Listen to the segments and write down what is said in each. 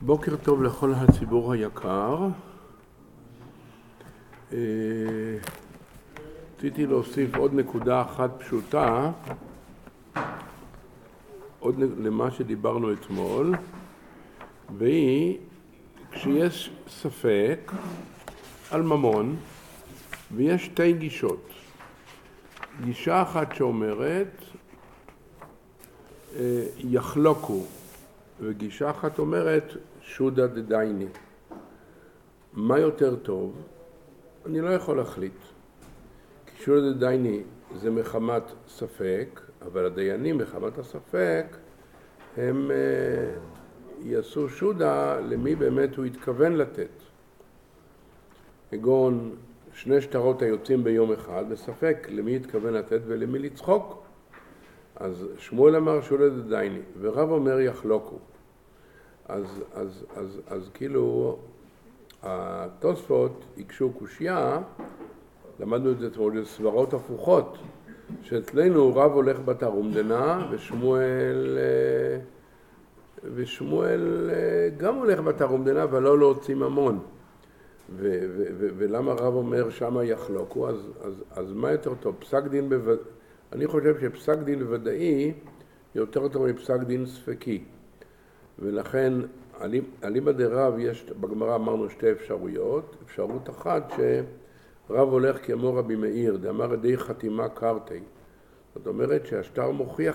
בוקר טוב לכל הציבור היקר. רציתי להוסיף עוד נקודה אחת פשוטה, עוד למה שדיברנו אתמול, והיא כשיש ספק על ממון ויש שתי גישות. גישה אחת שאומרת יחלוקו, וגישה אחת אומרת שודא דדייני. מה יותר טוב? אני לא יכול להחליט. כי שודא דדייני זה מחמת ספק, אבל הדיינים מחמת הספק הם יעשו שודא למי באמת הוא התכוון לתת. כגון שני שטרות היוצאים ביום אחד, בספק למי התכוון לתת ולמי לצחוק. אז שמואל אמר שודא דדייני, ורב אומר יחלוקו. אז כאילו התוספות יקשו קושיה, למדנו את זה אתמול, זה סברות הפוכות, שאצלנו רב הולך בתר אומדנה ושמואל גם הולך בתר אומדנה, אבל לא להוציא ממון. ולמה רב אומר שמה יחלוקו? אז מה יותר טוב? פסק דין אני חושב שפסק דין ודאי יותר טוב מפסק דין ספקי. ולכן אליבא דרב יש, בגמרא אמרנו שתי אפשרויות. אפשרות אחת שרב הולך כמו רבי מאיר, דאמר די חתימה קרתי. זאת אומרת שהשטר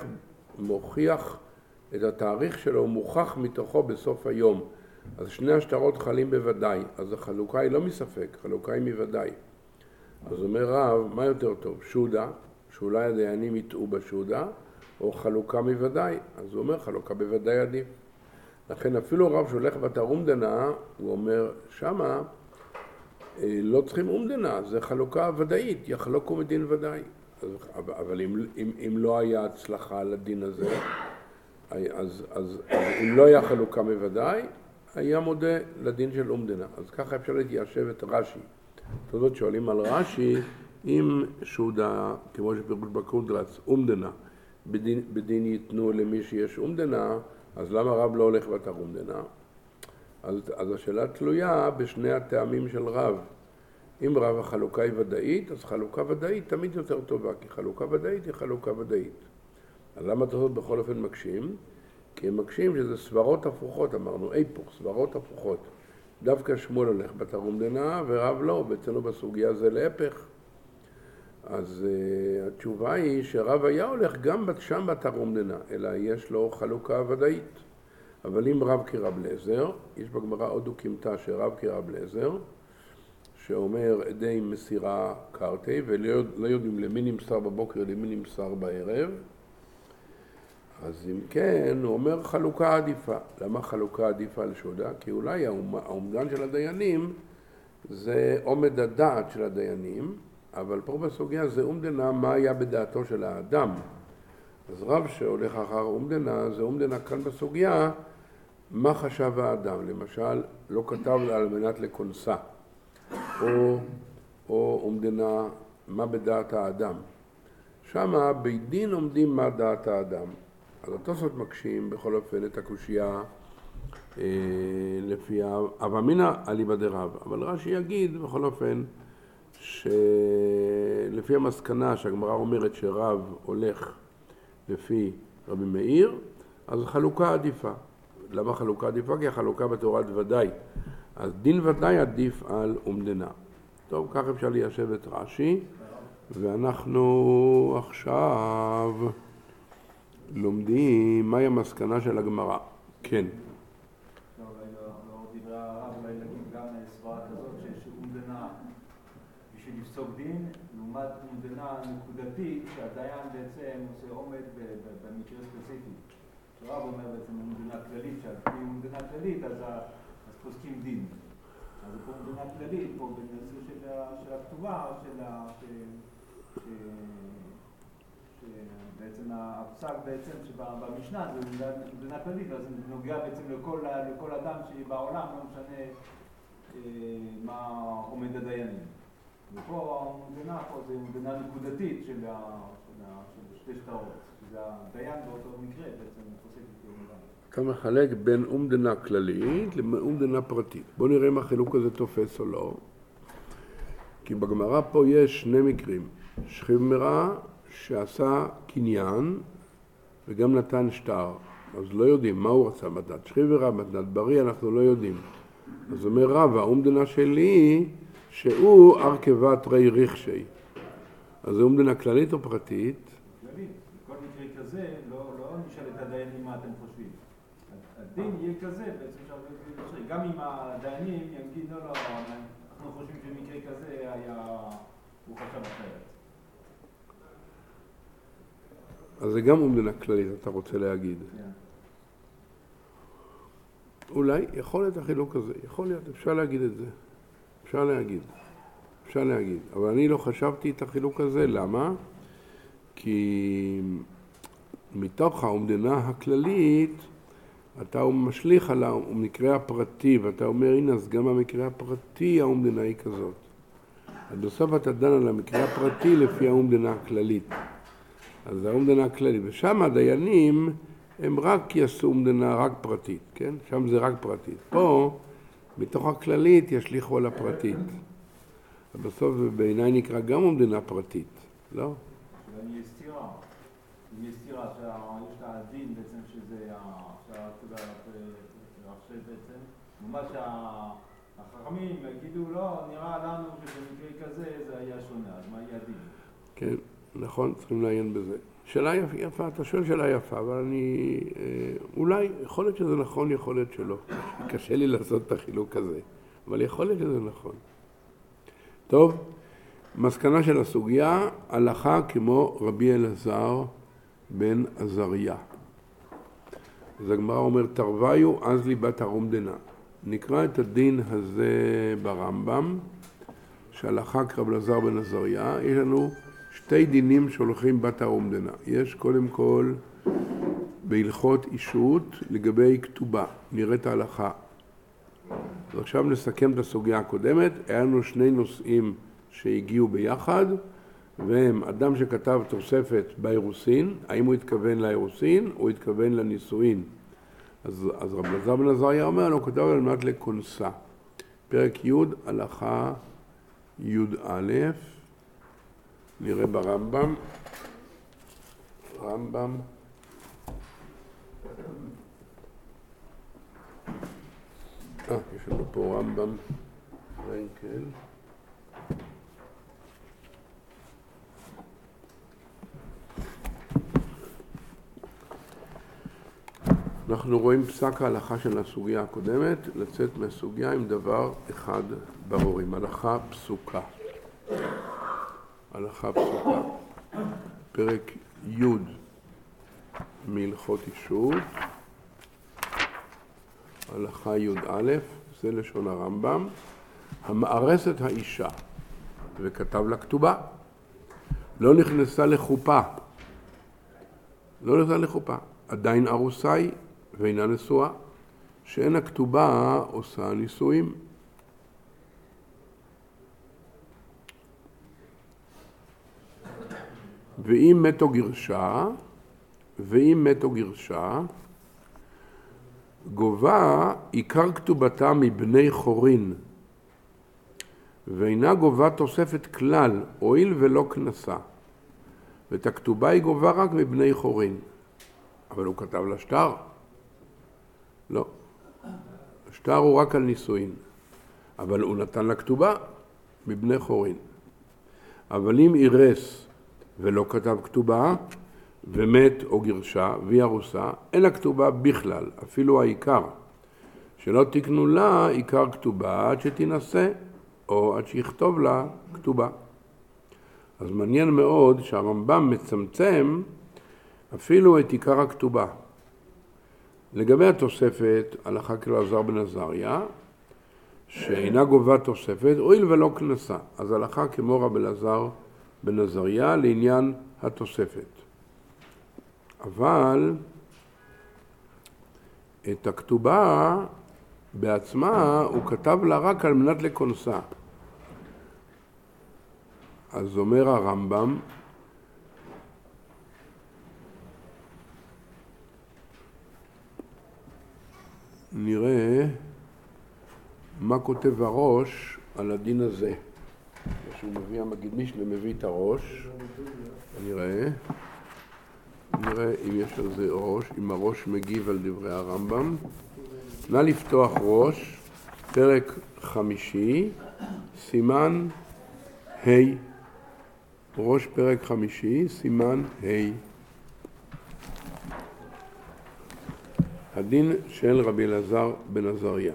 מוכיח את התאריך שלו, הוא מוכח מתוכו בסוף היום. אז שני השטרות חלים בוודאי, אז החלוקה היא לא מספק, החלוקה היא מוודאי. אז אומר רב, מה יותר טוב? שודא, שאולי הדיינים יטעו בשודא, או חלוקה מוודאי. אז הוא אומר, חלוקה בוודאי עדיף. לכן אפילו רב שהולך בתר אומדנה, הוא אומר, שמה לא צריכים אומדנה, זה חלוקה ודאית, יחלוקו מדין ודאי. אבל אם לא היה הצלחה לדין הזה, אז אם לא היה חלוקה מוודאי, היה מודה לדין של אומדנה. אז ככה אפשר להתיישב את רש"י. זאת שואלים על רש"י, אם שודא, כמו שפירוש בקונטרס, אומדנה, בדין ייתנו למי שיש אומדנה, אז למה רב לא הולך בתר אומדנה? אז השאלה תלויה בשני הטעמים של רב. אם רב החלוקה היא ודאית, אז חלוקה ודאית תמיד יותר טובה, כי חלוקה ודאית היא חלוקה ודאית. אז למה תוכל בכל אופן מקשים? כי הם מקשים שזה סברות הפוכות, אמרנו, איפוך, סברות הפוכות. דווקא שמואל הולך בתר אומדנה ורב לא, ואצלנו בסוגיה זה להפך. אז התשובה היא שרב היה הולך גם שם בתר אומדנה, אלא יש לו חלוקה ודאית. אבל אם רב כרב אליעזר, יש בגמרא עוד דוקימתא שרב כרב אליעזר, שאומר עדי מסירה קרתי, ולא יודעים למי נמסר בבוקר, למי נמסר בערב. אז אם כן, הוא אומר חלוקה עדיפה. למה חלוקה עדיפה על שודא? כי אולי האומדן של הדיינים זה עומד הדעת של הדיינים, אבל פה בסוגיה זה אומדנה מה היה בדעתו של האדם. אז רב שהולך אחר אומדנה, זה אומדנה כאן בסוגיה, מה חשב האדם. למשל, לא כתב על מנת לכונסה, או אומדנה מה בדעת האדם. שמה בית דין עומדים מה דעת האדם. אז התוספות מקשים בכל אופן את הקושיה לפי הווה אמינא אליבא דרב. אבל רש"י יגיד בכל אופן שלפי המסקנה שהגמרא אומרת שרב הולך לפי רבי מאיר, אז חלוקה עדיפה. למה חלוקה עדיפה? כי החלוקה בתורת ודאי. אז דין ודאי עדיף על אומדנה. טוב, כך אפשר ליישב את רש"י, ואנחנו עכשיו לומדים מהי המסקנה של הגמרא. כן. לא דברי הרב, אולי נגיד גם סברה כזאת שיש אומדנה בשביל לפסוק דין, לעומת אומדנה נקודתית שהדיין בעצם עושה עומד במקרה ספציפי. הרב אומר בעצם אומדנה כללית, שעל פי אומדנה כללית אז פוסקים דין. אז פה אומדנה כללית, פה בנושא של הכתובה, בעצם הפסק בעצם שבמשנה זה אומדנה כללית, אז זה נוגע בעצם לכל אדם שבעולם, לא משנה מה עומד הדיינים. ופה המומדנה פה זה מומדנה נקודתית של שתי שטרות. זה הדיין באותו מקרה בעצם פוסק את יום אדם. אתה מחלק בין אומדנה כללית לאומדנה פרטית. בואו נראה אם החילוק הזה תופס או לא. כי בגמרא פה יש שני מקרים. שכיב מרע שעשה קניין וגם נתן שטר. אז לא יודעים מה הוא רצה מתנת שכיב מרע, מתנת בריא, אנחנו לא יודעים. אז אומר רב, האומדנה שלי שהוא ארכבה תרי ריחשי. אז זה אומדנה כללית או פרטית? כללית. בכל מקרה כזה, לא נשאל את הדיינים מה אתם חושבים. הדין יהיה כזה, בעצם גם אם הדיינים יגיד, לא, אנחנו חושבים שבמקרה כזה הוא חשב אחרת. אז זה גם אומדנה כללית, אתה רוצה להגיד. אולי, יכול להיות החילוק הזה, יכול להיות, אפשר להגיד את זה. אפשר להגיד. אבל אני לא חשבתי את החילוק הזה, למה? כי מתוך האומדנה הכללית, אתה משליך על המקרה הפרטי, ואתה אומר, הנה, אז גם המקרה הפרטי, האומדנה היא כזאת. אז בסוף אתה דן על המקרה הפרטי לפי האומדנה הכללית. אז זה האומדנה הכללית, ושם הדיינים הם רק יעשו אומדנה רק פרטית, כן? שם זה רק פרטית. פה, מתוך הכללית, ישליכו על הפרטית. ובסוף בעיניי נקרא גם אומדנה פרטית, לא? אם יש סתירה, שיש את הדין בעצם שזה, בעצם, ממש שהחכמים יגידו, לא, נראה לנו שבמקרה כזה זה היה שונה, אז מה יהיה הדין? כן, נכון, צריכים לעיין בזה. שאלה יפה, אתה שואל שאלה יפה, אבל אני, אולי, יכול להיות שזה נכון, יכול להיות שלא. קשה לי לעשות את החילוק הזה, אבל יכול להיות שזה נכון. טוב, מסקנה של הסוגיה, הלכה כמו רבי אלעזר בן עזריה. אז הגמרא אומר, תרוויו אז ליבת הרומדנה. נקרא את הדין הזה ברמב"ם, שהלכה כרבי אלעזר בן עזריה. יש לנו שתי דינים שהולכים בת הרומדנה. יש קודם כל בהלכות אישות לגבי כתובה. נראה את ההלכה. אז עכשיו נסכם את הסוגיה הקודמת. היה לנו שני נושאים שהגיעו ביחד, והם אדם שכתב תוספת באירוסין, האם הוא התכוון לאירוסין או התכוון לנישואין. אז רבי אלעזר בן עזריה אומר, הוא כתב על מנת לכונסה. פרק י' הלכה י"א, נראה ברמב"ם. יש לנו פה רמב"ם פרנקל. אנחנו רואים פסק ההלכה של הסוגיה הקודמת, לצאת מהסוגיה עם דבר אחד ברור, עם הלכה פסוקה. פרק י' מהלכות אישות, הלכה י"א, זה לשון הרמב"ם, המארסת האישה, וכתב לה כתובה, לא נכנסה לחופה, עדיין ארוסה היא ואינה נשואה, שאין הכתובה עושה נישואים. ואם מתו גרשה, גובה עיקר כתובתה מבני חורין, ואינה גובה תוספת כלל, הואיל ולא כנסה. ואת הכתובה היא גובה רק מבני חורין. אבל הוא כתב לה שטר? לא. השטר הוא רק על נישואין. אבל הוא נתן לה כתובה מבני חורין. אבל אם אירס ולא כתב כתובה, ומת או גרשה והיא ארוסה, אין לה כתובה בכלל, אפילו העיקר. שלא תקנו לה עיקר כתובה עד שתנסה, או עד שיכתוב לה כתובה. אז מעניין מאוד שהרמב"ם מצמצם אפילו את עיקר הכתובה. לגבי התוספת, הלכה כרבי אלעזר בן עזריה, שאינה גובה תוספת, הואיל ולא כנסה. אז הלכה כמו רבי אלעזר בן עזריה לעניין התוספת. אבל את הכתובה בעצמה הוא כתב לה רק על מנת לכונסה. אז אומר הרמב"ם, נראה מה כותב הראש על הדין הזה. כשהוא מביא, המגיד משנה מביא את הראש, נראה אם יש על זה ראש, אם הראש מגיב על דברי הרמב"ם. נא לפתוח ראש, פרק 5, סימן ה'. ראש פרק 5, סימן ה'. הדין של רבי אלעזר בן עזריה.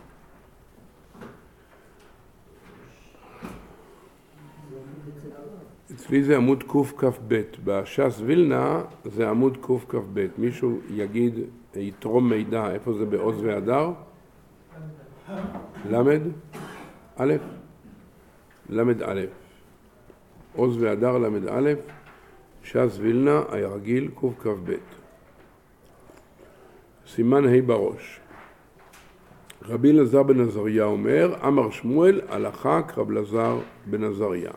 אצלי זה עמוד קכ"ב, בש"ס וילנה זה עמוד קכ"ב. מישהו יגיד, יתרום מידע, איפה זה בעוז והדר? למד? א'? למד א'. עוז והדר למד א', ש"ס וילנה, היה רגיל, קכ"ב. סימן ה' בראש. רבי אלעזר בן עזריה אומר, אמר שמואל, הלכה כרבי אלעזר בן עזריה.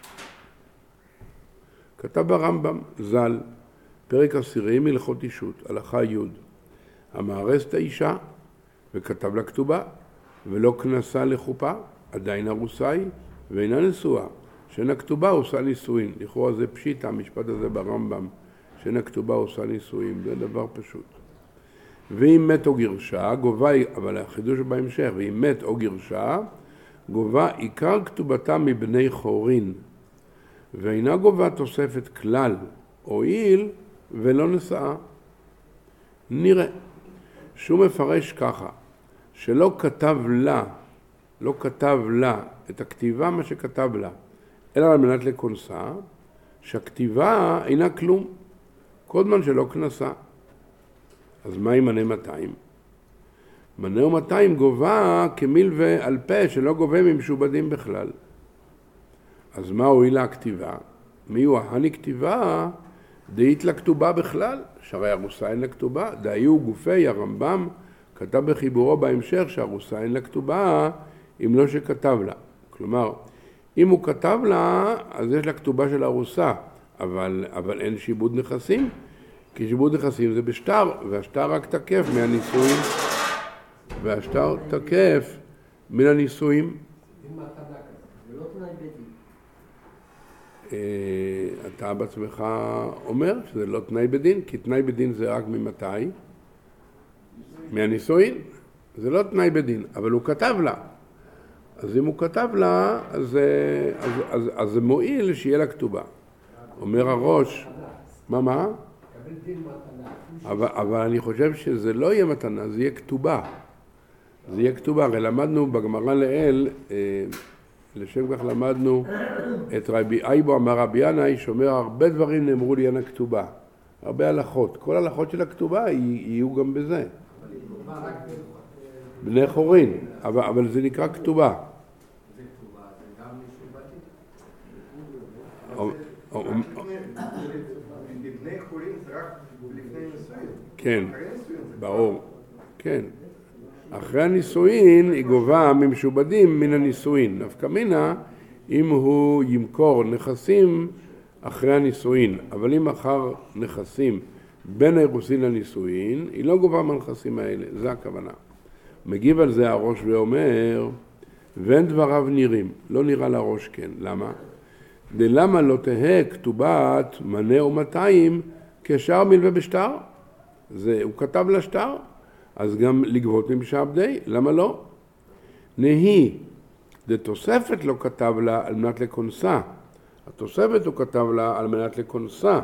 כתב ברמב"ם ז"ל, פרק 10 מהלכות אישות, הלכה י', המארס את האישה וכתב לה כתובה ולא כנסה לחופה, עדיין ארוסה היא ואינה נשואה, שאין הכתובה עושה נישואין. לכאורה זה פשיטה, המשפט הזה ברמב"ם, שאין הכתובה עושה נישואין, זה דבר פשוט. ואם מת או גרשה, גובה, אבל החידוש בהמשך, ואם מת או גרשה, גובה עיקר כתובתה מבני חורין, ואינה גובה תוספת כלל, הואיל ולא נשאה. נראה שהוא מפרש ככה, שלא כתב לה, לא כתב לה את הכתיבה מה שכתב לה, אלא על מנת לכונסה, שהכתיבה אינה כלום, כל זמן שלא כנסה. אז מה עם מנה 200? מנה 200 גובה כמילווה על פה שלא גובה ממשובדים בכלל. אז מה הועילה הכתיבה? מי הוא ההני כתיבה? דאית לכתובה בכלל, שהרי ארוסה אין לכתובה. דהיו גופי הרמב"ם כתב בחיבורו בהמשך שארוסה אין לכתובה, אם לא שכתב לה. כלומר, אם הוא כתב לה, אז יש לה כתובה של ארוסה, אבל אין שיבוד נכסים, כי שיבוד נכסים זה בשטר, והשטר רק תקף מהנישואים, והשטר תקף מן הנישואים. זה לא תנאי בית דין. אתה בעצמך אומר שזה לא תנאי בדין, כי תנאי בדין זה רק ממתי? מהנישואין. זה לא תנאי בדין, אבל הוא כתב לה. אז אם הוא כתב לה, אז זה מועיל שיהיה לה כתובה. אומר הראש, מה? אבל אני חושב שזה לא יהיה מתנה, זה יהיה כתובה. זה יהיה כתובה. הרי למדנו בגמרא לאל, לשם כך למדנו את רבי אייבו אמר רבי ינאי, שאומר הרבה דברים נאמרו לעניין הכתובה. הרבה הלכות. כל הלכות של הכתובה יהיו גם בזה. בני חורין. אבל זה נקרא כתובה. זה כתובה, זה גם משובדים. בני חורין זה רק לפני נישואין. כן, ברור. כן. אחרי הנישואין היא גובה ממשובדים מן הנישואין. נפקא מינה אם הוא ימכור נכסים אחרי הנישואין. אבל אם אחר נכסים בין האירוסין לנישואין, היא לא גובה מהנכסים האלה. זה הכוונה. מגיב על זה הראש ואומר, ואין דבריו נראים. לא נראה לראש כן. למה? למה לא תהה כתובת מנה או 200 כשאר מלווה בשטר? הוא כתב לשטר, אז גם לגבות ממשעבדי, למה לא? נהי, תוספת לא כתב לה על מנת לכונסה. התוספת הוא כתב לה על מנת לכונסה.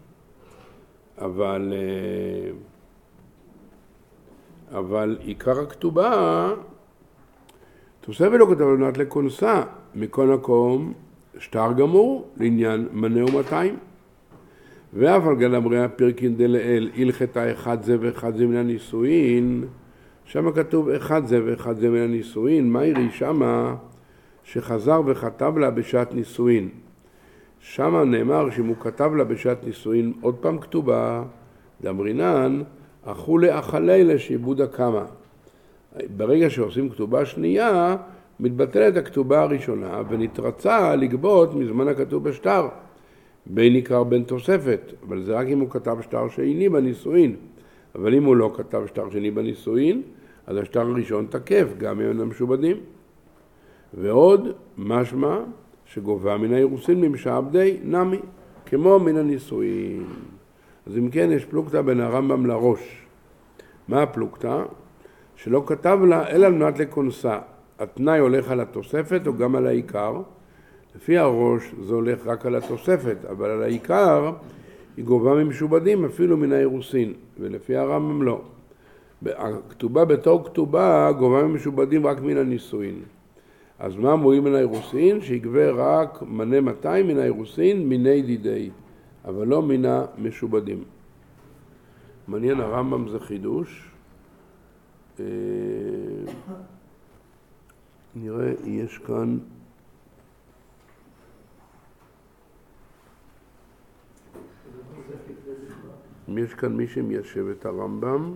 אבל עיקר הכתובה, תוספת לא כתב לה על מנת לכונסה. מכל מקום, שטר גמור לעניין מנה ו200. ואף על גל אמרי הפרקין דלאל, הלכתה אחד זה ואחד זה מן הנישואין, שם כתוב אחד זה ואחד זה מן הנישואין, מה יראי שמה שחזר וכתב לה בשעת נישואין? שמה נאמר שאם הוא כתב לה בשעת נישואין עוד פעם כתובה, דאמרינן, אכו לאכלי לשעבוד הקמה. ברגע שעושים כתובה שנייה, מתבטלת הכתובה הראשונה ונתרצה לגבות מזמן הכתוב בשטר. בין עיקר בין תוספת, אבל זה רק אם הוא כתב שטר שני בנישואין. אבל אם הוא לא כתב שטר שני בנישואין, אז השטר הראשון תקף, גם אם הם משובדים. ועוד משמע שגובה מן האירוסין ממשעבדי נמי, כמו מן הנישואין. אז אם כן, יש פלוגתא בין הרמב"ם לראש. מה הפלוגתא? שלא כתב לה אלא על מנת לכונסה. התנאי הולך על התוספת או גם על העיקר. לפי הראש זה הולך רק על התוספת, אבל על העיקר היא גובה ממשובדים אפילו מן האירוסין, ולפי הרמב"ם לא. הכתובה בתור כתובה גובה ממשובדים רק מן הנישואין. אז מה אמורים מן האירוסין? שיגבה רק מנה 200 מן האירוסין מיני דידי, אבל לא מן המשובדים. מעניין, הרמב"ם זה חידוש. נראה, יש כאן מי שמיישב את הרמב"ם.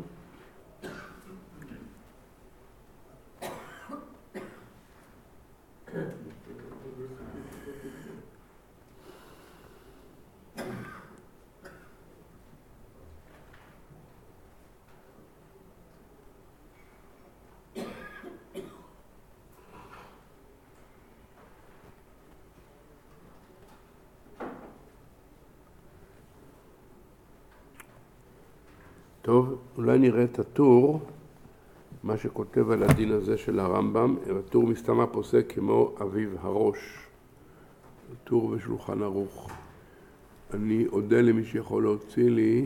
טוב, אולי נראה את הטור, מה שכותב על הדין הזה של הרמב"ם. הטור מסתמה פוסק כמו אביו הראש, הטור בשולחן ערוך. אני אודה למי שיכול להוציא לי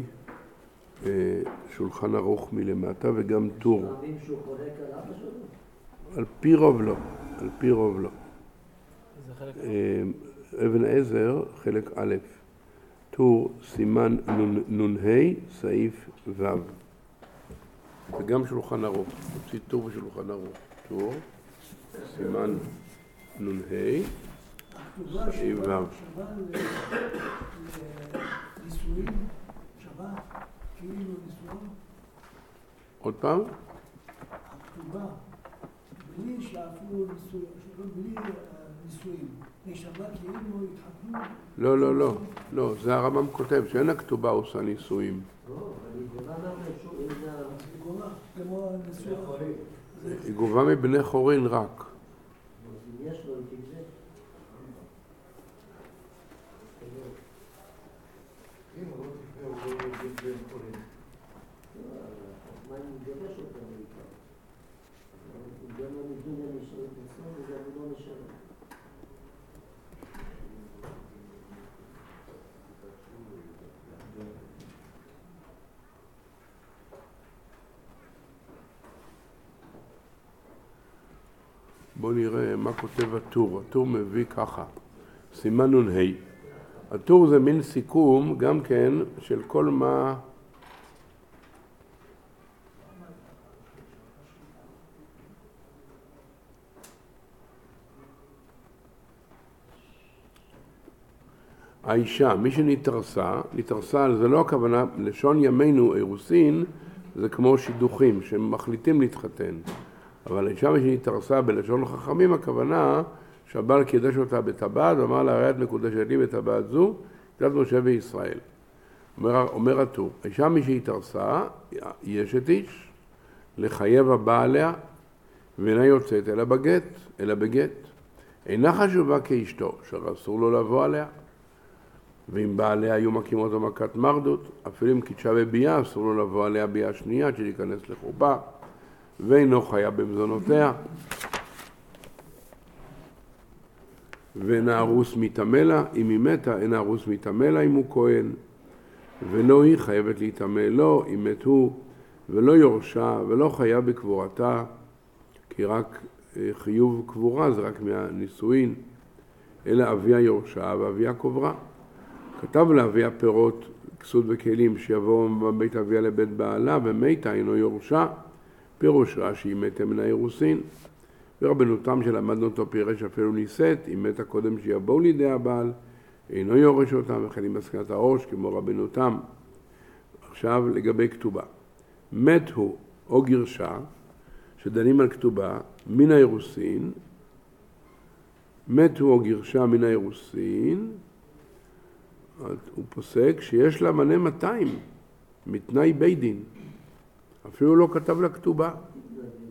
שולחן ערוך מלמטה וגם טור. מאמין שהוא חולק על אבא שלו? על פי רוב לא, על פי רוב לא. אבן עזר, חלק א', טור סימן נ"ה, סעיף ו'. וגם שולחן ערוך, הוציא טור בשולחן ערוך. טור, סימן נ"ה, סעיף ו'. נישואים, שבת, כאילו נישואים. עוד פעם? הכתובה, בלי שאפילו בלי נישואים. בשבת כאילו התחתנו. לא, לא, לא. לא, זה הרמב"ם כותב, שאין הכתובה עושה נישואים. לא, אבל היא גובה משהו, איזה... היא גובה, כמו נישואים. היא גובה מבני חורין רק. אז אם יש לו, היא תגבה. אם הוא לא תפנה, הוא לא יגיד בין חולים. מה אני מגבש אותה בעיקר? גם המדין הנשארת נסון וגם לא נשארת. בואו נראה מה כותב הטור. הטור מביא ככה, סימן נ"ה. הטור זה מין סיכום גם כן של כל מה... האישה, מי שנתרסה, זה לא הכוונה, לשון ימינו אירוסין, זה כמו שידוכים שמחליטים להתחתן. אבל האישה מי שנתרסה בלשון חכמים, הכוונה שהבעל קידש אותה בטבעת, ואמר לה, הרי את מקודשת לי בטבעת זו, קצת משה וישראל. אומר הטור, האישה מי שהתרסה, יש את איש, לחייב הבעליה, ואינה יוצאת אלא בגט. אינה חשובה כאשתו, שאסור לו לבוא עליה. ואם בעליה היו מקים אותו מכת מרדות, אפילו אם קידשה בביאה, אסור לו לבוא עליה ביאה שנייה, שתיכנס לחופה, ואינו חיה במזונותיה. ואין הארוס מתאמה לה, אם היא מתה, אין הארוס מתאמה לה אם הוא כהן, ולא היא חייבת להתאמה לו, אם מת הוא, ולא יורשה, ולא חיה בקבורתה, כי רק חיוב קבורה זה רק מהנישואין, אלא אביה יורשה ואביה קוברה. כתב לאביה פירות, כסות וכלים, שיבואו מבית אביה לבית בעלה, ומתה אינו יורשה, פירוש רש"י, אם מתה מן האירוסין. ורבנותם שלמדנו אותו פירש אפילו נישאת, אם מתה קודם שיבואו לידי הבעל, אינו יורש אותם, וכן עם מסקנת הראש, כמו רבנותם. עכשיו לגבי כתובה. מת הוא או גרשה, שדנים על כתובה, מן האירוסין, מת הוא או גרשה מן האירוסין, הוא פוסק שיש לה מנה 200, מתנאי בית דין. אפילו לא כתב לה כתובה.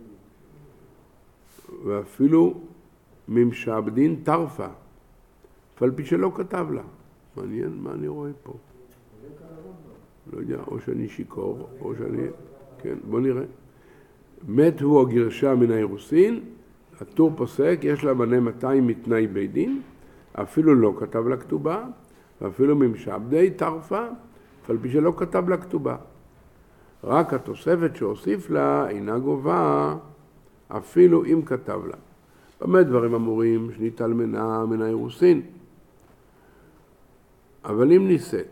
ואפילו ממשעבדין טרפה, אף על פי שלא כתב לה. מעניין מה אני רואה פה. לא יודע, או שאני שיקור, או שאני... כן, בוא נראה. מת הוא הגרשה מן האירוסין, הטור פוסק, יש לה מנה 200 מתנאי בית דין, אפילו לא כתב לה כתובה, ואפילו ממשעבדי טרפה, אף על פי שלא כתב לה כתובה. רק התוספת שהוסיף לה אינה גובה, אפילו אם כתב לה. במה דברים אמורים? שנתעלמנה מן האירוסין. אבל אם ניסית,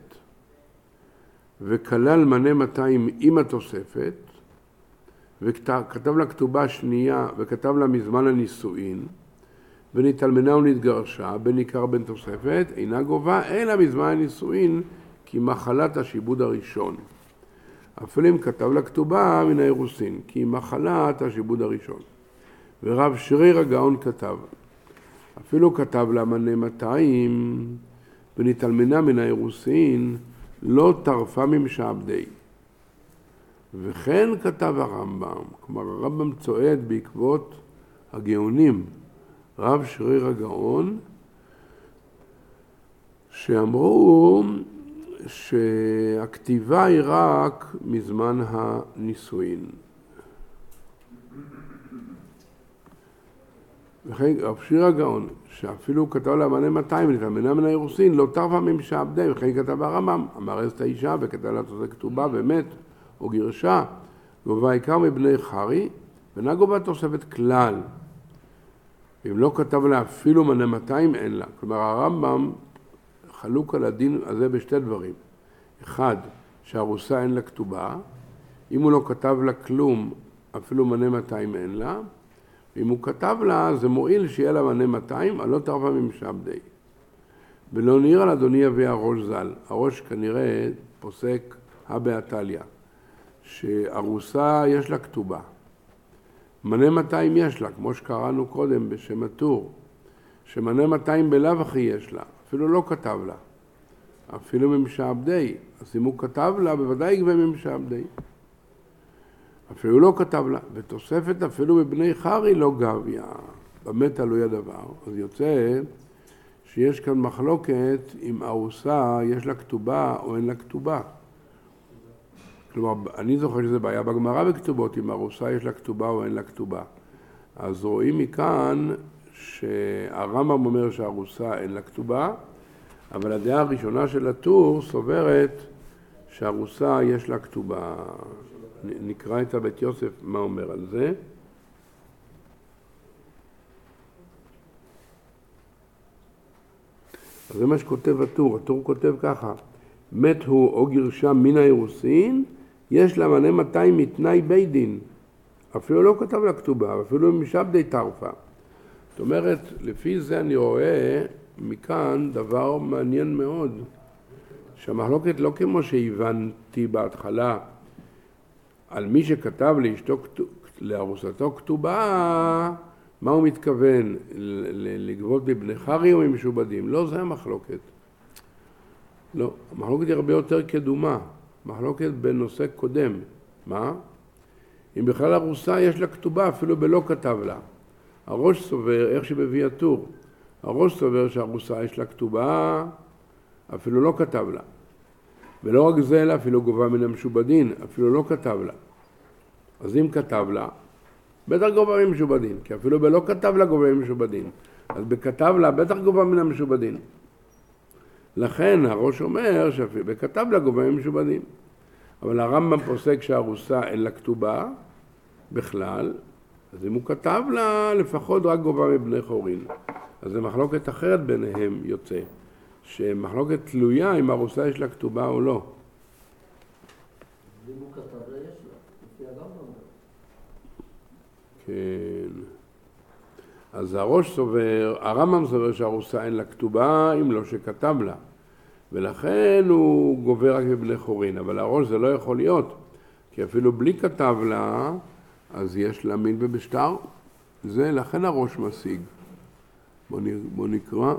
וכלל מנה 200 עם התוספת, וכתב לה כתובה שנייה, וכתב לה מזמן הנישואין, ונתעלמנה ונתגרשה, בין עיקר בין תוספת, אינה גובה, אלא מזמן הנישואין, כי מחלת השיבוד הראשון. אפילו אם כתב לה כתובה מן האירוסין, כי מחלת השיבוד הראשון. ורב שריר הגאון כתב, אפילו כתב לה מנה 200, ונתעלמנה מן האירוסין, לא טרפה ממשעבדי. וכן כתב הרמב"ם, כלומר הרמב"ם צועד בעקבות הגאונים, רב שריר הגאון, שאמרו שהכתיבה היא רק מזמן הנישואין. וכן רב שריר הגאון, שאפילו כתב לה מנה 200 ונתעלמנה מן האירוסין, לא טרפה ממשעבדי. וכן כתב הרמב"ם, אמר את האישה וכתב לה תעשה כתובה באמת, או גרשה, גובה עיקר מבני חרי, ואינה גובה תוספת כלל. אם לא כתב לה אפילו מנה 200, אין לה. כלומר, הרמב"ם חלוק על הדין הזה בשתי דברים. אחד, שהארוסה אין לה כתובה. אם הוא לא כתב לה כלום, אפילו מנה 200 אין לה. ואם הוא כתב לה, זה מועיל שיהיה לה מנה 200, אבל לא טרפה ממשעבדי. ולא נראה על אדוני אבי הראש ז"ל. הראש כנראה פוסק הבעתליה. שארוסה יש לה כתובה. מנה 200 יש לה, כמו שקראנו קודם בשם הטור. שמנה 200 בלאו הכי יש לה, אפילו לא כתב לה. אפילו ממשעבדי. אז אם הוא כתב לה, בוודאי יגבה ממשעבדי. אפילו לא כתב לה. ותוספת אפילו בבני חרי לא גביה. באמת תלוי הדבר. אז יוצא שיש כאן מחלוקת אם ארוסה יש לה כתובה או אין לה כתובה. כלומר, אני זוכר שזה בעיה בגמרא בכתובות, אם ארוסה יש לה כתובה או אין לה כתובה. אז רואים מכאן שהרמב"ם אומר שהארוסה אין לה כתובה, אבל הדעה הראשונה של הטור סוברת שהארוסה יש לה כתובה. נקרא את הבית יוסף מה אומר על זה. אז זה מה שכותב הטור. הטור כותב ככה, מת הוא או גרשה מן האירוסין, יש לה מנה 200 מתנאי בית דין. אפילו לא כתב לה כתובה, אפילו משעבדי טרפה. זאת אומרת, לפי זה אני רואה מכאן דבר מעניין מאוד. שהמחלוקת לא כמו שהבנתי בהתחלה, על מי שכתב לארוסתו כתובה, מה הוא מתכוון? לגבות בבני חרי או ממשובדים? לא, זה המחלוקת. לא, המחלוקת היא הרבה יותר קדומה. מחלוקת בנושא קודם. מה? אם בכלל ארוסה יש לה כתובה, אפילו בלא כתב לה. הראש סובר, איך שבביא הטור, הראש סובר שהארוסה יש לה כתובה, אפילו לא כתב לה. ולא רק זה, אלא אפילו גובה מן המשובדין, אפילו לא כתב לה. אז אם כתב לה, בטח גובה מן המשובדין, כי אפילו בלא כתב לה גובה מן המשובדין. אז בכתב לה, בטח גובה מן המשובדין. לכן הראש אומר שבכתב לה גובה מן המשובדין. אבל הרמב"ם פוסק שהארוסה אין לה כתובה בכלל, אז אם הוא כתב לה, לפחות רק גובה מבני חורין. אז זה מחלוקת אחרת ביניהם יוצא, שמחלוקת תלויה אם הארוסה יש לה כתובה או לא. אם הוא כתב לה יש לה, לפי הרמב"ם. כן. אז הרמב"ם סובר שהארוסה אין לה כתובה אם לא שכתב לה. ולכן הוא גובה רק בבני חורין, אבל הראש זה לא יכול להיות, כי אפילו בלי כתב לה, אז יש לה מין ובשטר. זה לכן הראש משיג. בוא נקרא.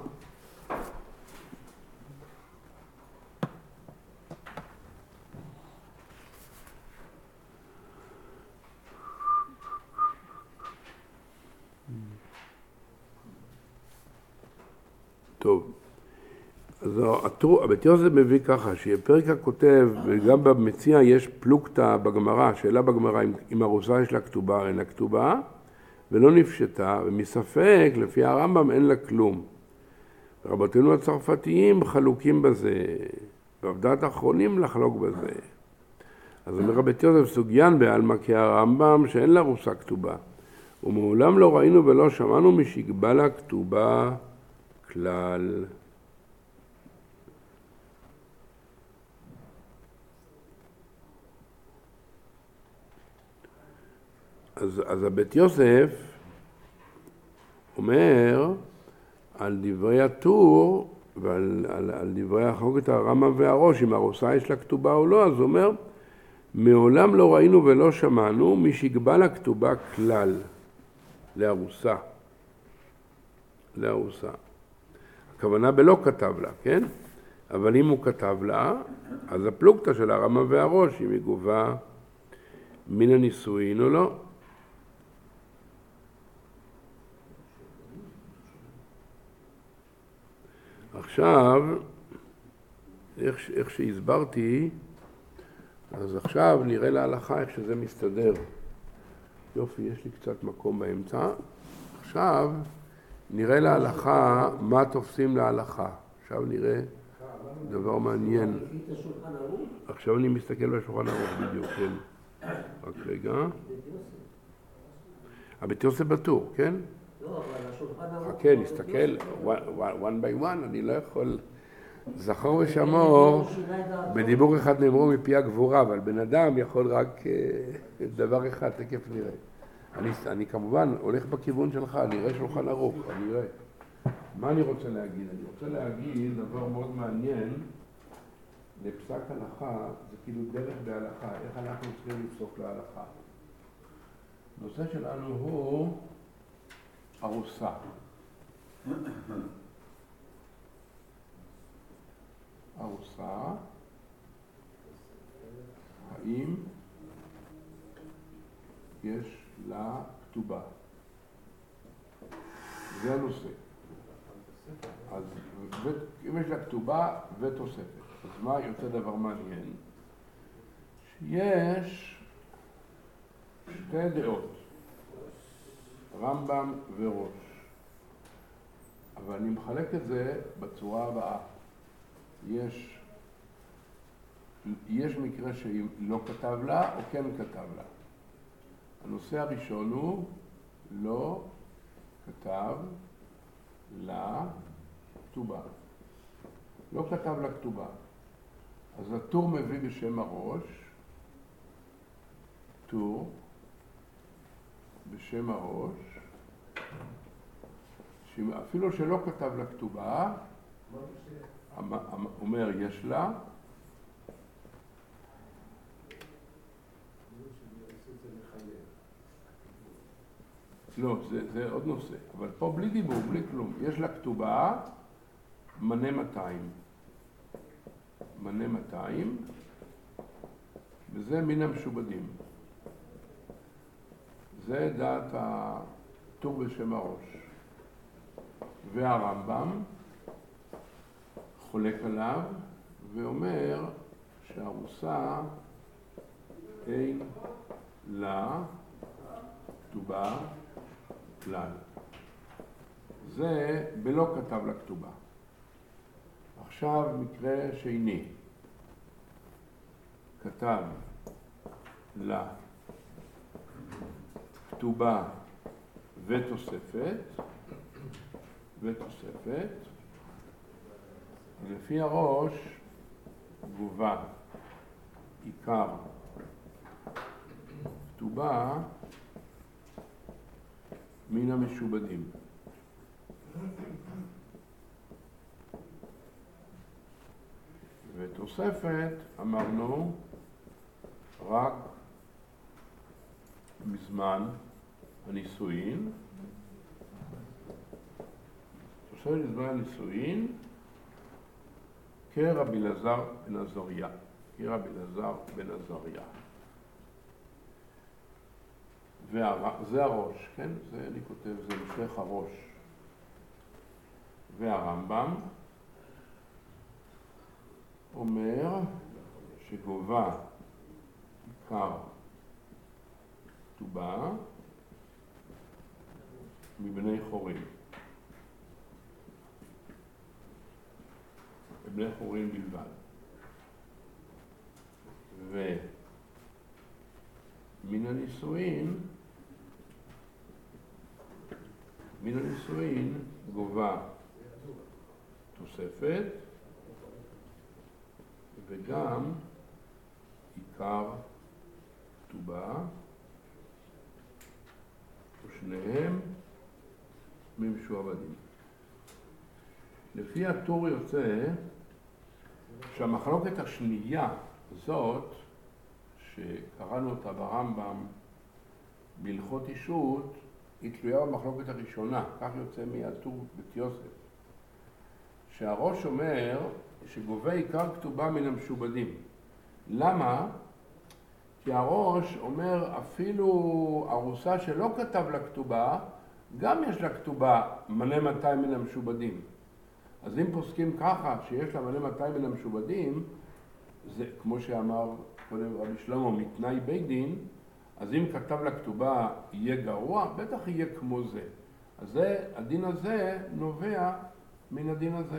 טוב, אז הבית יוסף מביא ככה, שפרק הכותב וגם במציע יש פלוגתא בגמרא, שאלה בגמרא אם ארוסה יש לה כתובה או אין לה כתובה, ולא נפשטה, ומספק לפי הרמב"ם אין לה כלום. רבותינו הצרפתיים חלוקים בזה, ועבדת האחרונים לחלוק בזה. אז אומר הבית יוסף סוגיין בעלמא כהרמב"ם שאין לה ארוסה כתובה, ומעולם לא ראינו ולא שמענו משיקבע לה כתובה כלל. אז הבית יוסף אומר על דברי הטור ועל דברי החלוקת הרמב"ם והראש, אם ארוסה יש לה כתובה או לא, אז הוא אומר, מעולם לא ראינו ולא שמענו מי שיקבע לה כתובה כלל, לארוסה. לארוסה. הכוונה בלא כתב לה, כן? אבל אם הוא כתב לה, אז הפלוגתא של הרמב"ם והראש, אם היא גובה מן הנישואין או לא. עכשיו, איך שהסברתי, אז עכשיו נראה להלכה איך שזה מסתדר. יופי, יש לי קצת מקום באמצע. עכשיו נראה להלכה מה תופסים להלכה. עכשיו נראה דבר מעניין. עכשיו אני מסתכל בשולחן ערוך בדיוק, כן. רק רגע. הבית יוסף בטור, כן? לא, אבל השולחן ערוך... כן, נסתכל, one by one, אני לא יכול... זכור ושמור, בדיבור אחד נאמרו מפי הגבורה, אבל בן אדם יכול רק דבר אחד, תכף נראה. אני כמובן הולך בכיוון שלך, אני אראה שולחן ערוך, אני אראה. מה אני רוצה להגיד? אני רוצה להגיד דבר מאוד מעניין לפסק הלכה, זה כאילו דרך בהלכה, איך אנחנו צריכים לפסוק להלכה. הנושא שלנו הוא ארוסה. ארוסה, האם יש לה כתובה? זה הנושא. אז אם יש לה כתובה ותוספת, אז מה יוצא דבר מעניין? שיש שתי דעות, רמב"ם וראש, אבל אני מחלק את זה בצורה הבאה. יש מקרה שהיא לא כתב לה או כן כתב לה. הנושא הראשון הוא לא כתב לה כתובה. לא כתב לה כתובה. אז הטור מביא בשם הראש, טור בשם הראש, אפילו שלא כתב לה כתובה, אומר יש לה, לא, זה עוד נושא, אבל פה בלי דיבור, בלי כלום, יש לה כתובה, מנה 200, מנה 200, וזה מן המשובדים. זה דעת הטור בשם הראש. והרמב"ם חולק עליו ואומר שהארוסה אין לה כתובה כלל. זה בלא כתב לה כתובה. עכשיו מקרה שני. כתב לה כתובה ותוספת, לפי הראש גובה עיקר כתובה מן המשובדים. ותוספת אמרנו רק מזמן הנישואין, תוספת מזמן הנישואין כרבי אלעזר בן עזריה, זה הראש, כן? זה אני כותב, זה המשך הראש. והרמב"ם אומר שגובה עיקר כתובה מבני חורים. בני חורים בלבד. ומן הנישואין גובה תוספת וגם עיקר כתובה, ושניהם ממשועבדים. לפי הטור יוצא שהמחלוקת השנייה זאת, שקראנו אותה ברמב"ם בהלכות אישות, היא תלויה במחלוקת הראשונה, כך יוצא מהטור בית יוסף. שהראש אומר שגובה עיקר כתובה מן המשובדים. למה? כי הראש אומר אפילו ארוסה שלא כתב לה כתובה, גם יש לה כתובה מנה 200 מן המשובדים. אז אם פוסקים ככה שיש לה מנה 200 מן המשובדים, זה כמו שאמר קודם רבי שלמה מתנאי בית דין, אז אם כתב לה כתובה יהיה גרוע, בטח יהיה כמו זה. אז זה, הדין הזה נובע מן הדין הזה.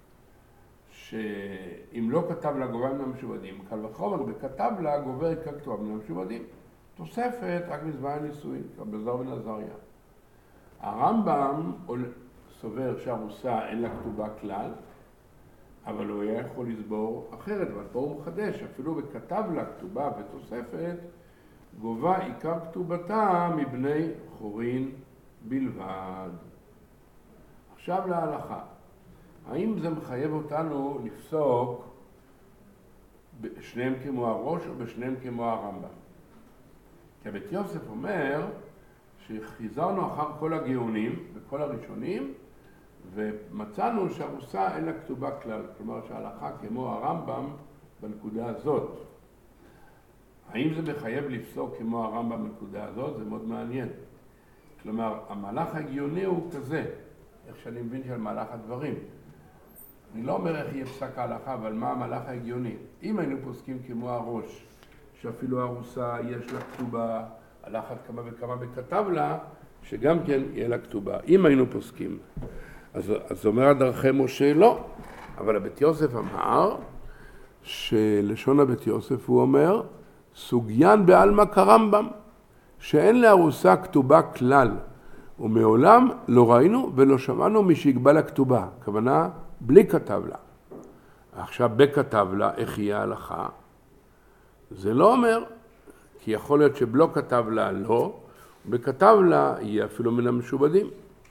שאם לא כתב לה גובה מן המשובדים, קל וחומר, וכתב לה גובה עיקר כתובה מן המשובדים. תוספת רק מזמן הנישואין, בזר בן עזריה. הרמב"ם סובר שהארוסה אין לה כתובה כלל, אבל הוא היה יכול לסבור אחרת, אבל פה הוא מחדש, אפילו בכתב לה כתובה ותוספת, גובה עיקר כתובתה מבני חורין בלבד. עכשיו להלכה. האם זה מחייב אותנו לפסוק בשניהם כמו הראש או בשניהם כמו הרמב"ם? כי בית יוסף אומר שחיזרנו אחר כל הגאונים וכל הראשונים, ומצאנו שהארוסה אין לה כתובה כלל, כלומר שההלכה כמו הרמב"ם בנקודה הזאת. האם זה מחייב לפסוק כמו הרמב"ם בנקודה הזאת? זה מאוד מעניין. כלומר, המהלך ההגיוני הוא כזה, איך שאני מבין של מהלך הדברים. אני לא אומר איך יהיה פסק ההלכה, אבל מה המהלך ההגיוני? אם היינו פוסקים כמו הראש, שאפילו הארוסה יש לה כתובה, הלכת כמה וכמה בכתב לה, שגם כן יהיה לה כתובה. אם היינו פוסקים, אז אומר הדרכי משה לא. אבל הבית יוסף אמר, שלשון הבית יוסף הוא אומר, סוגיין בעלמא כרמב"ם, שאין לארוסה כתובה כלל, ומעולם לא ראינו ולא שמענו מי שיגבה לה כתובה. הכוונה, בלי כתב לה. עכשיו בכתב לה, איך יהיה ההלכה? זה לא אומר, כי יכול להיות שבלא כתב לה לא, בכתב לה יהיה אפילו מן המשובדים.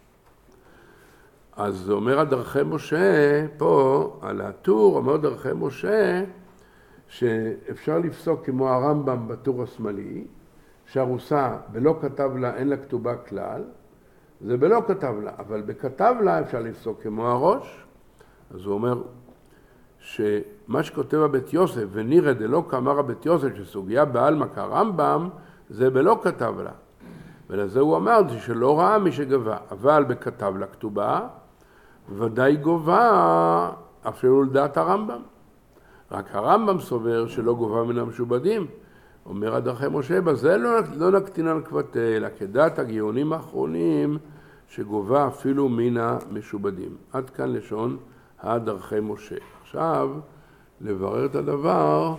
אז אומר דרכי משה, פה על הטור, אומר דרכי משה, שאפשר לפסוק כמו הרמב"ם בטור השמאלי, שהארוסה בלא כתב לה אין לה כתובה כלל, זה בלא כתב לה, אבל בכתב לה אפשר לפסוק כמו הראש. אז הוא אומר שמה שכותב הבית יוסף, ונראה דלא כאמר הבית יוסף שסוגיה בעלמא כרמב"ם, זה בלא כתב לה. ולזה הוא אמר שלא ראה מי שגבה, אבל בכתב לה כתובה, ודאי גובה אפילו לדעת הרמב"ם. רק הרמב"ם סובר שלא גובה מן המשובדים. אומר הדרכי משה, בזה לא נקטין על כבטה, אלא כדעת הגאונים האחרונים שגובה אפילו מן המשובדים. עד כאן לשון הדרכי משה. עכשיו, לברר את הדבר,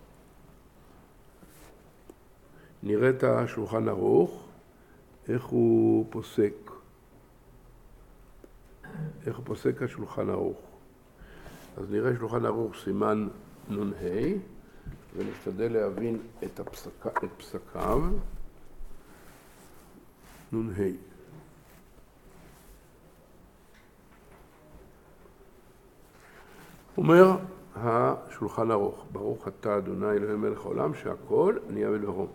נראה את השולחן ערוך, איך הוא פוסק. איך הוא פוסק השולחן ערוך. אז נראה שולחן ערוך סימן נ"ה, ונשתדל להבין את פסקיו. נ"ה. אומר השולחן ערוך, ברוך אתה אדוני אלוהים מלך העולם שהכל נהיה בדברו.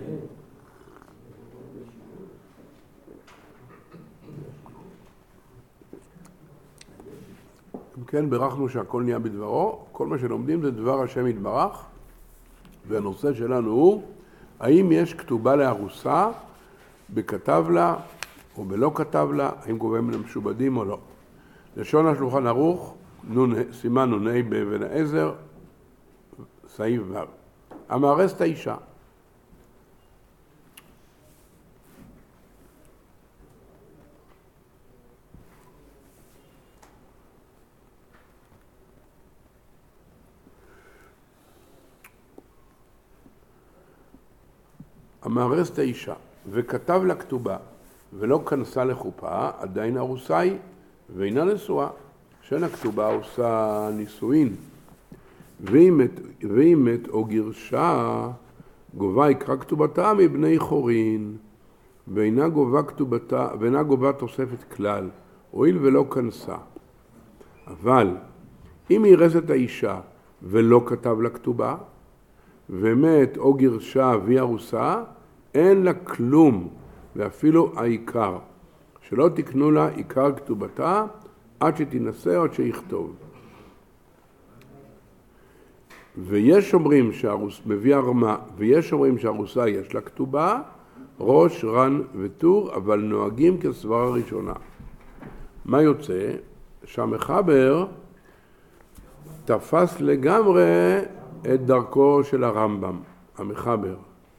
אם כן, ברכנו שהכל נהיה בדברו, כל מה שלומדים זה דבר השם יתברך, והנושא שלנו הוא, האם יש כתובה לארוסה בכתב לה או בלא כתב לה, האם גובה מן המשובדים או לא. לשון השולחן ערוך, סימן נ"ה באבן העזר, סעיף ו'. המארס את האישה. המארס את האישה וכתב לה כתובה ולא כנסה לחופה, עדיין ארוסה היא ואינה נשואה. שאין הכתובה עושה נישואין, ואם מת או גירשה, גובה יקרא כתובתה מבני חורין, ואינה גובה תוספת כלל, הואיל ולא כנסה. אבל אם ירס את האישה ולא כתב לה כתובה, ומת או גירשה והיא ארוסה, אין לה כלום, ואפילו העיקר, שלא תקנו לה עיקר כתובתה, עד שתנסה או עד שיכתוב. ויש אומרים מביא הרמה, ויש אומרים שהארוסה יש לה כתובה, ראש, רן וטור, אבל נוהגים כסברה ראשונה. מה יוצא? שהמחבר תפס לגמרי את דרכו של הרמב"ם, המחבר.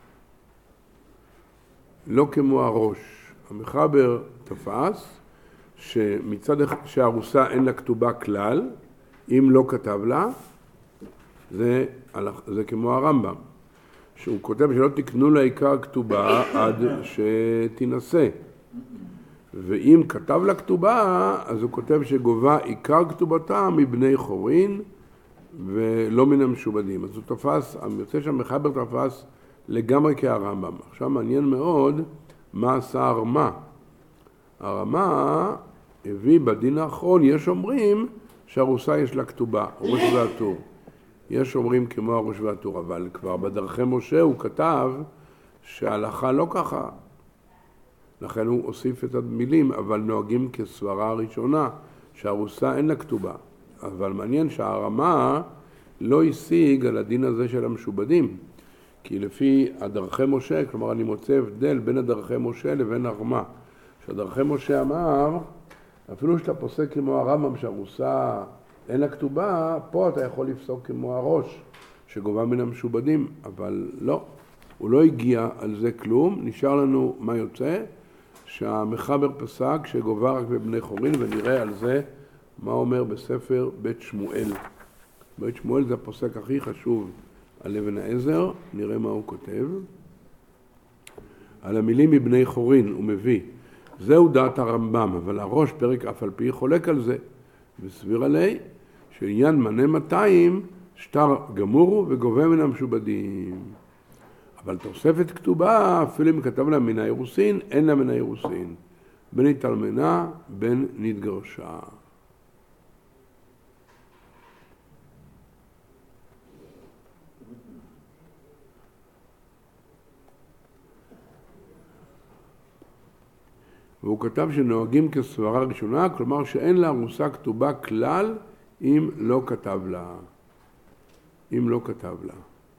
לא כמו הראש. המחבר תפס שמצד שהארוסה אין לה כתובה כלל, אם לא כתב לה, זה כמו הרמב"ם, שהוא כותב שלא תקנו לה עיקר כתובה עד שתנסה. ואם כתב לה כתובה, אז הוא כותב שגובה עיקר כתובתה מבני חורין ולא מן המשובדים. אז הוא תפס, יוצא שהמחבר תפס לגמרי כהרמב"ם. עכשיו מעניין מאוד מה עשה הרמה. הרמה הביא בדין האחרון, יש אומרים שהארוסה יש לה כתובה, ראש והטור. יש אומרים כמו הראש והטור, אבל כבר בדרכי משה הוא כתב שההלכה לא ככה. לכן הוא הוסיף את המילים, אבל נוהגים כסברה הראשונה, שהארוסה אין לה כתובה. אבל מעניין שהרמה לא השיג על הדין הזה של המשובדים. כי לפי הדרכי משה, כלומר אני מוצא הבדל בין הדרכי משה לבין הרמה. שהדרכי משה אמר, אפילו שאתה פוסק כמו הרמב"ם שהארוסה אין לה כתובה, פה אתה יכול לפסוק כמו הראש, שגובה מן המשובדים, אבל לא. הוא לא הגיע על זה כלום, נשאר לנו מה יוצא, שהמחבר פסק שגובה רק בבני חורין, ונראה על זה מה אומר בספר בית שמואל. בית שמואל זה הפוסק הכי חשוב על אבן העזר, נראה מה הוא כותב. על המילים מבני חורין הוא מביא, זהו דעת הרמב"ם, אבל הראש פרק אף על פי חולק על זה, וסביר עלי שעניין מנה 200 שטר גמור וגובה מן המשובדים. אבל תוספת כתובה, אפילו אם כתב לה מן האירוסין, אין לה מן האירוסין. בין התאלמנה, בין נתגרשה. והוא כתב שנוהגים כסברה ראשונה, כלומר שאין לה ארוסה כתובה כלל אם לא כתב לה. אם לא כתב לה.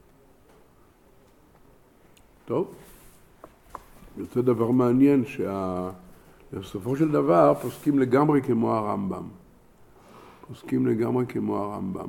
טוב, יוצא דבר מעניין שבסופו של דבר פוסקים לגמרי כמו הרמב"ם. פוסקים לגמרי כמו הרמב"ם.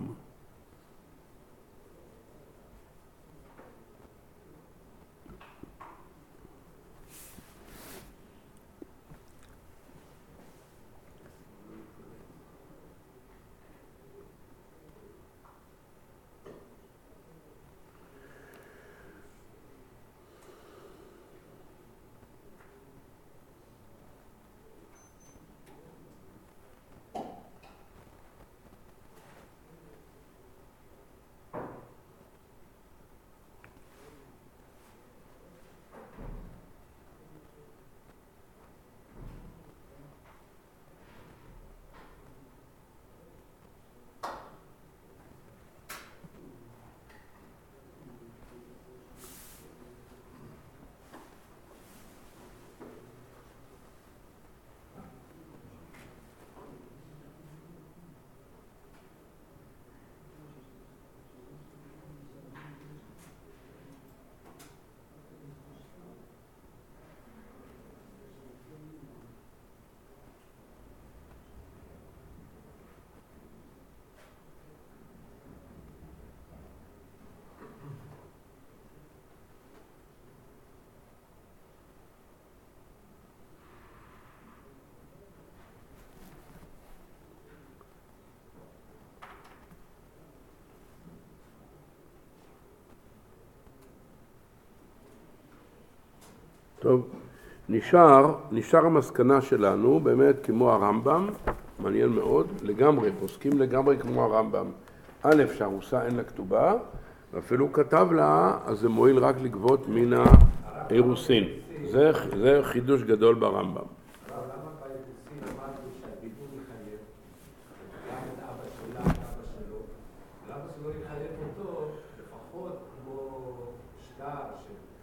טוב, נשאר המסקנה שלנו, באמת כמו הרמב"ם, מעניין מאוד, לגמרי, פוסקים לגמרי כמו הרמב"ם. א', שהרוסה אין לה כתובה, ואפילו כתב לה, אז זה מועיל רק לגבות מן האירוסין. זה חידוש גדול ברמב"ם. למה באירוסין אמרנו שהדיבור יחייב גם את אבא שלה, את אבא שלו? למה שלא יחייב אותו לפחות כמו שטר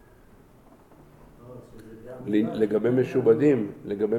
של... לגבי משובדים.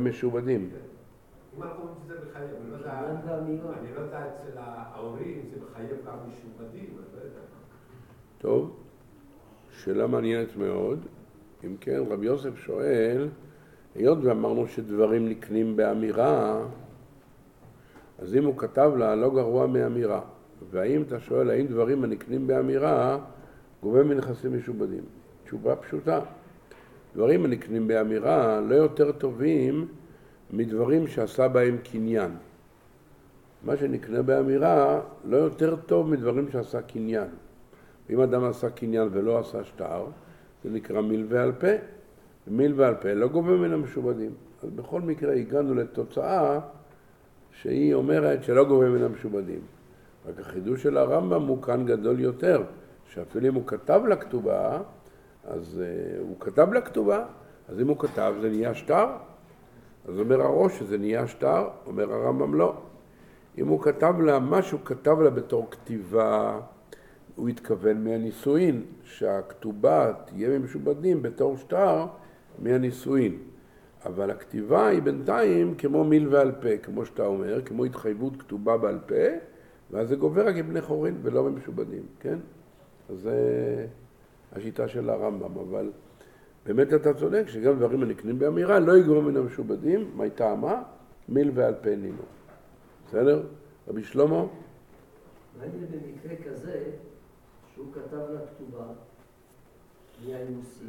אם אנחנו אומרים שזה מחייב, אני לא יודע אצל ההורים זה מחייב גם משובדים, אני לא יודע. טוב, שאלה מעניינת מאוד. אם כן, רבי יוסף שואל, היות ואמרנו שדברים נקנים באמירה, אז אם הוא כתב לה, לא גרוע מאמירה. והאם אתה שואל, האם דברים הנקנים באמירה גובה מנכסים משובדים? תשובה פשוטה. דברים הנקנים באמירה לא יותר טובים מדברים שעשה בהם קניין. מה שנקנה באמירה לא יותר טוב מדברים שעשה קניין. אם אדם עשה קניין ולא עשה שטר, זה נקרא מיל ועל פה. מיל ועל פה לא גובה מן המשובדים. אז בכל מקרה הגענו לתוצאה שהיא אומרת שלא גובה מן המשובדים. רק החידוש של הרמב"ם הוא כאן גדול יותר, שאפילו אם הוא כתב לכתובה, אז הוא כתב לכתובה, אז אם הוא כתב זה נהיה שטר, אז אומר הראש שזה נהיה שטר, אומר הרמב"ם לא. אם הוא כתב לה משהו, כתב לה בתור כתיבה, הוא התכוון מהנישואין, שהכתובה תהיה ממשובדים בתור שטר מהנישואין. אבל הכתיבה היא בינתיים כמו מיל ועל פה, כמו שאתה אומר, כמו התחייבות כתובה בעל פה, ואז זה גובר רק בני חורין ולא ממשובדים, כן? אז זה השיטה של הרמב"ם, אבל באמת אתה צודק שגם דברים הנקנים באמירה לא יגרום מן המשובדים, מה הייתה מה? מיל ועל פה נינו. בסדר? רבי שלמה? מה יהיה במקרה כזה שהוא כתב לה כתובה מהאירוסין,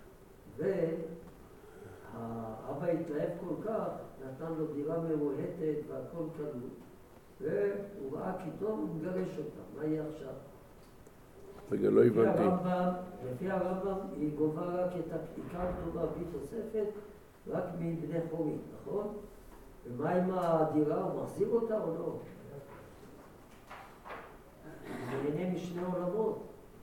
והאבא התלהב כל כך, נתן לו דירה מרוהטת והכל קלות, והוא ראה פתאום הוא מגרש אותה. מה יהיה עכשיו? רגע, לא הבנתי. לפי הרמב"ם היא גובה רק את עיקר כתובה בלי תוספת, רק מבני חורין, נכון? ומה עם הדירה? הוא מחזיר אותה או לא? זה עניין משני עולמות.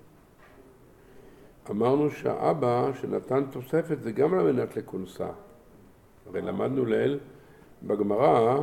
אמרנו שהאבא שנתן תוספת זה גם למנת לכונסה. הרי למדנו לאל בגמרא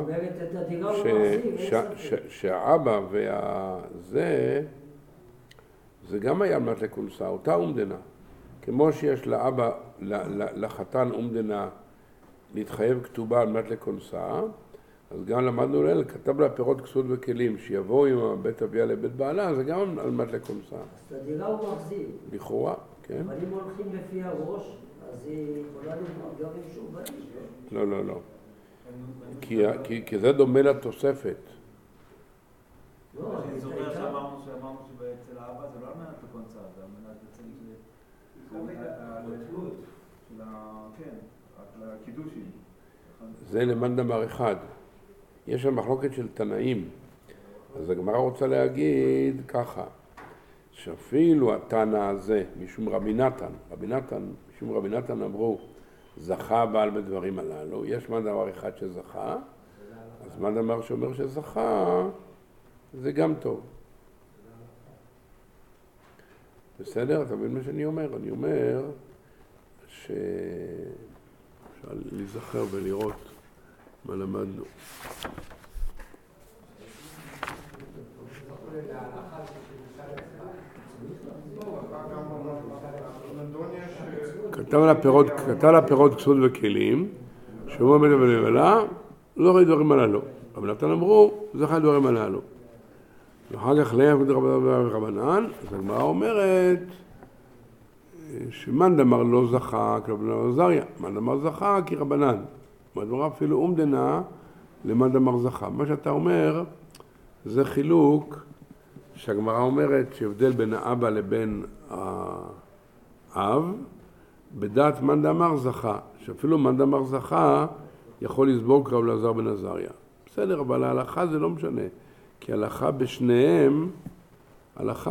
שהאבא והזה זה גם היה למנת לכונסה, אותה אומדנה. כמו שיש לאבא, לחתן אומדנה להתחייב כתובה על מנת לכונסה, אז גם למדנו לאל, כתב לה פירות כסות וכלים, שיבואו עם בית אביה לבית בעלה, זה גם על מנת לכונסה. אז הדירה הוא מחזיר. לכאורה, כן. אבל אם הולכים לפי הראש, אז היא יכולה לבנות גם עם שום בעיה. לא, לא, לא. כי זה דומה לתוספת. לא, אני זוכר שאמרנו שאצל האבא זה לא על מנת לכונסה, זה על מנת לקידושים. זה למד דבר אחד. יש שם מחלוקת של תנאים. אז הגמרא רוצה להגיד ככה, שאפילו התנא הזה, משום רבי נתן אמרו, זכה בעל בדברים הללו, יש מה דבר אחד שזכה, אז מה דבר שאומר שזכה, זה גם טוב. בסדר? אתה מבין מה שאני אומר? אני אומר שאפשר להיזכר ולראות מה למדנו. כתב לה פירות כסות וכלים, שאומר בית ולבלה, לא ראי דברים הללו. אבל נתן אמרו, זכה דברים הללו. ואחר כך לאה ורבנן, אז הגמרא אומרת שמאן דאמר לא זכה כרבנן עזריה, מאן דאמר זכה כי רבנן. מאן דאמר אפילו אומדנה למאן דאמר זכה. מה שאתה אומר זה חילוק שהגמרא אומרת שהבדל בין האבא לבין האב בדעת מאן דאמר זכה, שאפילו מאן דאמר זכה יכול לסבור כרב אלעזר בן עזריה. בסדר, אבל ההלכה זה לא משנה. כי להלכה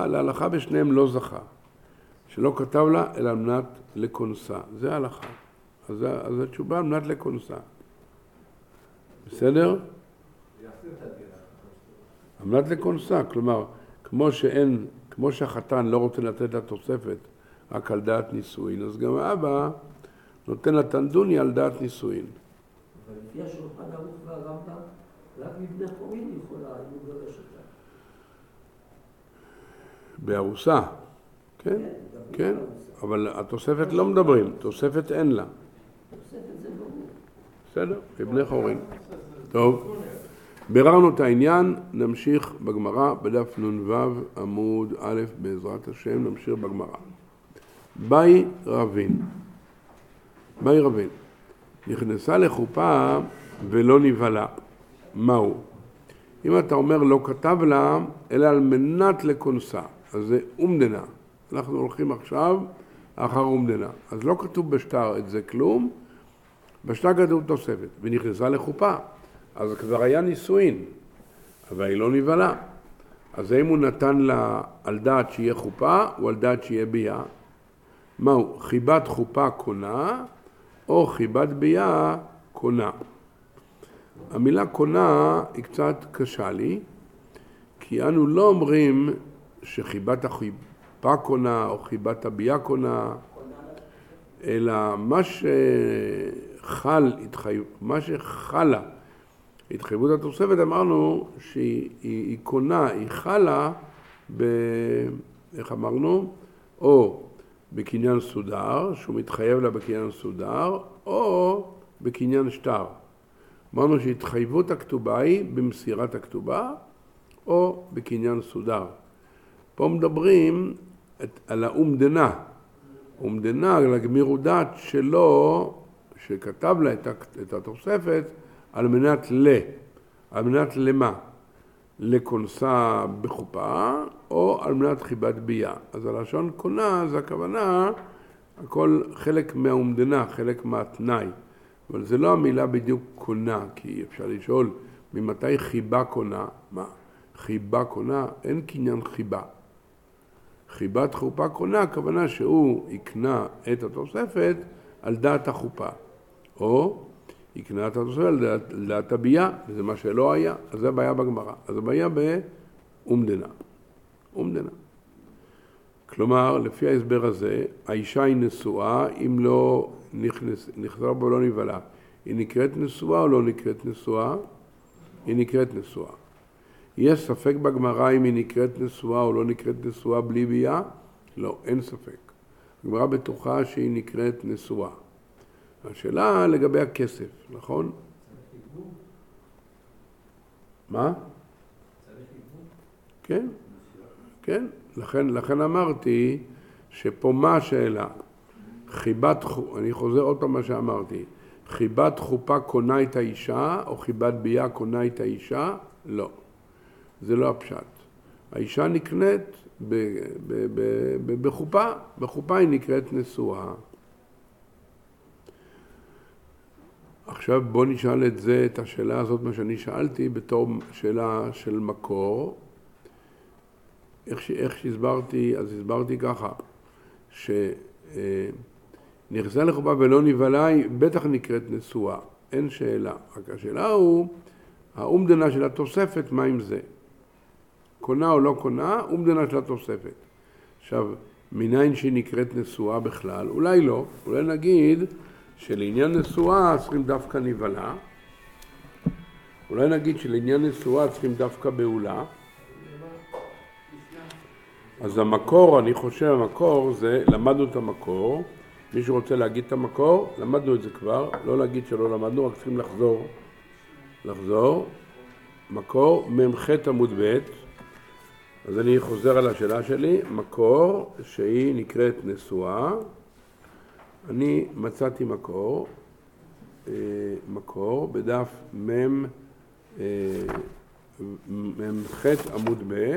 בשניהם לא זכה, שלא כתב לה אלא על מנת לכונסה. זה ההלכה. אז התשובה על מנת לכונסה. בסדר? על מנת לכונסה, כלומר, כמו שהחתן לא רוצה לתת לה תוספת רק על דעת נישואין, אז גם האבא נותן לה תנדוניה על דעת נישואין. אבל לפי השולחן ערוך והרמב"ם, רק מבני חורין יכולה, אם הוא גרש אותה. בארוסה, כן, כן, אבל התוספת לא מדברים, תוספת אין לה. תוספת זה ברור. בסדר, בבני חורין. טוב, ביררנו את העניין, נמשיך בגמרא, בדף נ"ו עמוד א' בעזרת השם, נמשיך בגמרא. באי רבין, נכנסה לחופה ולא נבהלה. מהו? אם אתה אומר לא כתב לה, אלא על מנת לכונסה, אז זה אומדנה. אנחנו הולכים עכשיו אחר אומדנה. אז לא כתוב בשטר את זה כלום, בשטר כתוב תוספת, ונכנסה לחופה. אז כבר היה נישואין, אבל היא לא נבהלה. אז האם הוא נתן לה על דעת שיהיה חופה, או על דעת שיהיה ביה? מהו? חיבת חופה קונה, או חיבת ביה קונה. המילה קונה היא קצת קשה לי, כי אנו לא אומרים שחיבת החיבה קונה או חיבת הביה קונה, אלא מה שחלה התחייבות התוספת, אמרנו שהיא קונה, היא חלה איך אמרנו? או בקניין סודר, שהוא מתחייב לה בקניין סודר, או בקניין שטר. אמרנו שהתחייבות הכתובה היא במסירת הכתובה, או בקניין סודר. פה מדברים על האומדנה. אומדנה, על הגמירות דעת שלו, שכתב לה את התוספת, על מנת למה? לכונסה בחופה, או על מנת חיבת ביה. אז הלשון קונה, זה הכוונה, הכל חלק מהאומדנה, חלק מהתנאי. אבל זה לא המילה בדיוק קונה, כי אפשר לשאול, ממתי חיבה קונה? מה? חיבה קונה? אין קניין חיבה. חיבת חופה קונה, הכוונה שהוא יקנה את התוספת על דעת החופה. או יקנה את התוספת על דעת הביה, וזה מה שלא היה, אז זה הבעיה בגמרא. אז הבעיה באומדנה. אומדנה. כלומר, לפי ההסבר הזה, האישה היא נשואה, אם לא נכנסה בו לא נבהלה. היא נקראת נשואה או לא נקראת נשואה? היא נקראת נשואה. יש ספק בגמרא אם היא נקראת נשואה או לא נקראת נשואה בלי ביה? לא, אין ספק. הגמרא בטוחה שהיא נקראת נשואה. השאלה לגבי הכסף, נכון? מה? כן, כן. לכן אמרתי שפה מה השאלה? אני חוזר עוד פעם מה שאמרתי. חיבת חופה קונה את האישה או חיבת ביה קונה את האישה? לא. זה לא הפשט. האישה נקנית בחופה. בחופה היא נקראת נשואה. עכשיו בוא נשאל את השאלה הזאת, מה שאני שאלתי, בתור שאלה של מקור. איך שהסברתי, אז הסברתי ככה, שנכנסה לחופה ולא נבהלה, היא בטח נקראת נשואה, אין שאלה. רק השאלה הוא, האומדנה של התוספת, מה עם זה? קונה או לא קונה, אומדנה של התוספת. עכשיו, מניין שהיא נקראת נשואה בכלל? אולי לא, אולי נגיד שלעניין נשואה צריכים דווקא נבהלה, אולי נגיד שלעניין נשואה צריכים דווקא בעולה, אז המקור, אני חושב המקור זה, למדנו את המקור, מישהו רוצה להגיד את המקור, למדנו את זה כבר, לא להגיד שלא למדנו, רק צריכים לחזור, מקור, ממ"ח עמוד ב', אז אני חוזר על השאלה שלי, מקור שהיא נקראת נשואה, אני מצאתי מקור בדף ממ"ח עמוד ב',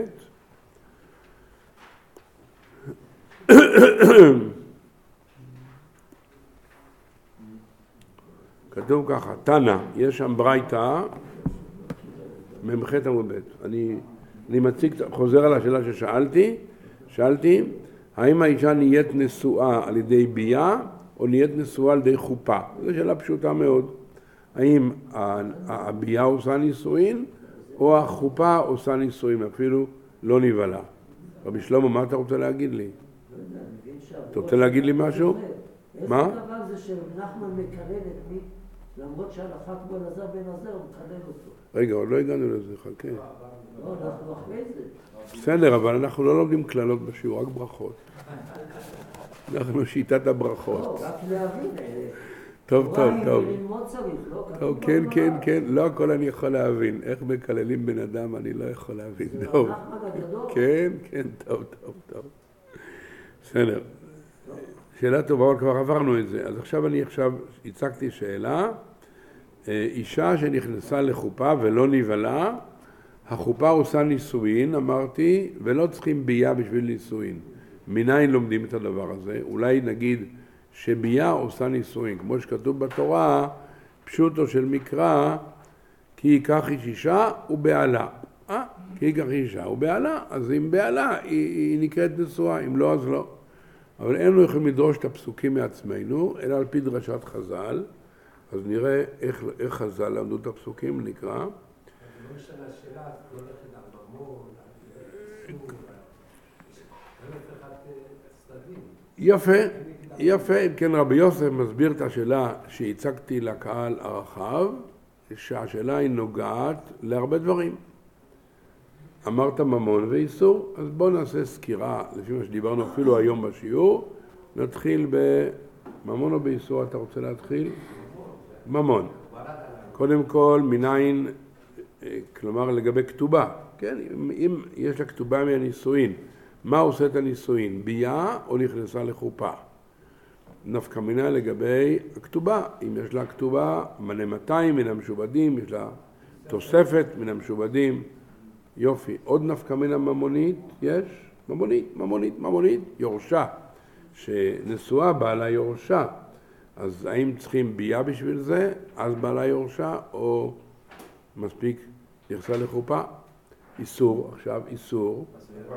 כתוב ככה, תנא, יש שם ברייתא, ממ"ח עמוד ב'. אני חוזר על השאלה ששאלתי, האם האישה נהיית נשואה על ידי ביה או נהיית נשואה על ידי חופה? זו שאלה פשוטה מאוד. האם הביאה עושה נישואין, או החופה עושה נישואין, אפילו לא נבהלה? רבי שלמה, מה אתה רוצה להגיד לי? אתה רוצה להגיד לי משהו? מה? איזה דבר זה שנחמן מקלל את מי? למרות שהלכת בו אלעזר בן עזר, הוא מקלל אותו. רגע, עוד לא הגענו לזה, חכה. לא, אנחנו אחרי זה. בסדר, אבל אנחנו לא לומדים קללות בשיעור, רק ברכות. אנחנו שיטת הברכות. לא, רק להבין. טוב. ללמוד צריך, לא? טוב, כן, לא הכל אני יכול להבין. איך מקללים בן אדם אני לא יכול להבין. טוב. כן, טוב. בסדר. שאלה טובה, אבל כבר עברנו את זה. אז עכשיו אני הצגתי שאלה. אישה שנכנסה לחופה ולא נבהלה, החופה עושה נישואין, אמרתי, ולא צריכים ביאה בשביל נישואין. מניין לומדים את הדבר הזה? אולי נגיד שביאה עושה נישואין, כמו שכתוב בתורה, פשוטו של מקרא, כי ייקח איש אישה ובעלה. כי ייקח אישה ובעלה, אז אם בעלה היא נקראת נשואה, אם לא אז לא. אבל אין לנו יכולים לדרוש את הפסוקים מעצמנו, אלא על פי דרשת חז"ל. אז נראה איך חז"ל למדו את הפסוקים, נקרא. לא משנה השאלה, לא הולכת על ממון, על איסור, על אחד צדדים. יפה. כן, רבי יוסף מסביר את השאלה שהצגתי לקהל הרחב, שהשאלה היא נוגעת להרבה דברים. אמרת ממון ואיסור, אז בואו נעשה סקירה, לפי מה שדיברנו אפילו היום בשיעור. נתחיל בממון או באיסור, אתה רוצה להתחיל? ממון. קודם כל, מניין, כלומר לגבי כתובה, כן? אם יש לה כתובה מהנישואין, מה עושה את הנישואין? ביאה או נכנסה לחופה? נפקא מינה לגבי הכתובה, אם יש לה כתובה מנה 200 מן המשובדים, יש לה תוספת מן המשובדים, יופי. עוד נפקא מינה ממונית, יש? ממונית, יורשה, שנשואה בעלה יורשה. אז האם צריכים ביאה בשביל זה, אז בעלה יורשה, או מספיק נכנסה לחופה? איסור, עכשיו איסור.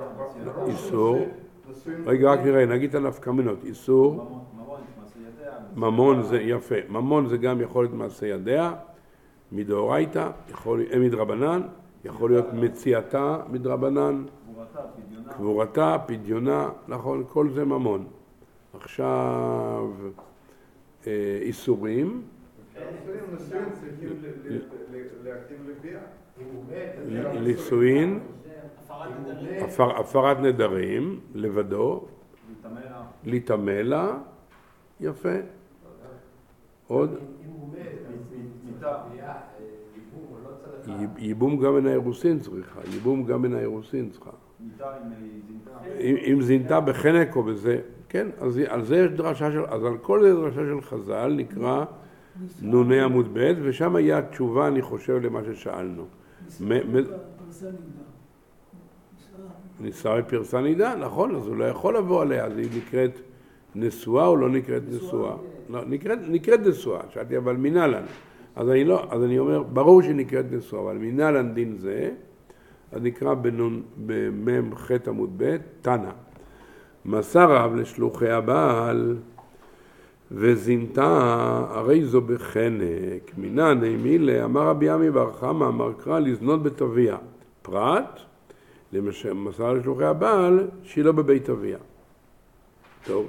רגע, רק נראה, נגיד את הנפקא מינות. איסור. ממון זה יפה. ממון זה גם יכול להיות מעשה ידיה, מדאורייתא, מדרבנן, יכול להיות מציאתה מדרבנן, קבורתה, פדיונה, נכון, כל זה ממון. עכשיו איסורים. נישואין, הפרת נדרים, לבדו, להיטמא לה, יפה. עוד? ייבום גם מן האירוסין צריכה, אם זינתה בחנק או בזה, כן, אז על זה יש דרשה אז על כל זה דרשה של חז"ל נקרא נוני עמוד ב', ושם היה התשובה, אני חושב, למה ששאלנו. נישאה בפרסה נידה, נכון, אז הוא לא יכול לבוא עליה, אז היא נקראת נשואה או לא נקראת נשואה? לא, נקראת נשואה, שאלתי, אבל מנהלן. אז אני אומר, ברור שהיא נקראת נשואה, אבל מנהלן דין זה, אז נקרא במם ח' עמוד ב', תנא. מסר רב לשלוחי הבעל, וזינתה הרי זו בחנק, מינן מילה, אמר רבי עמי בר חמא, אמר קרא לזנות בתוויה. פרט, מסר לשלוחי הבעל, שהיא לא בבית אביה. טוב.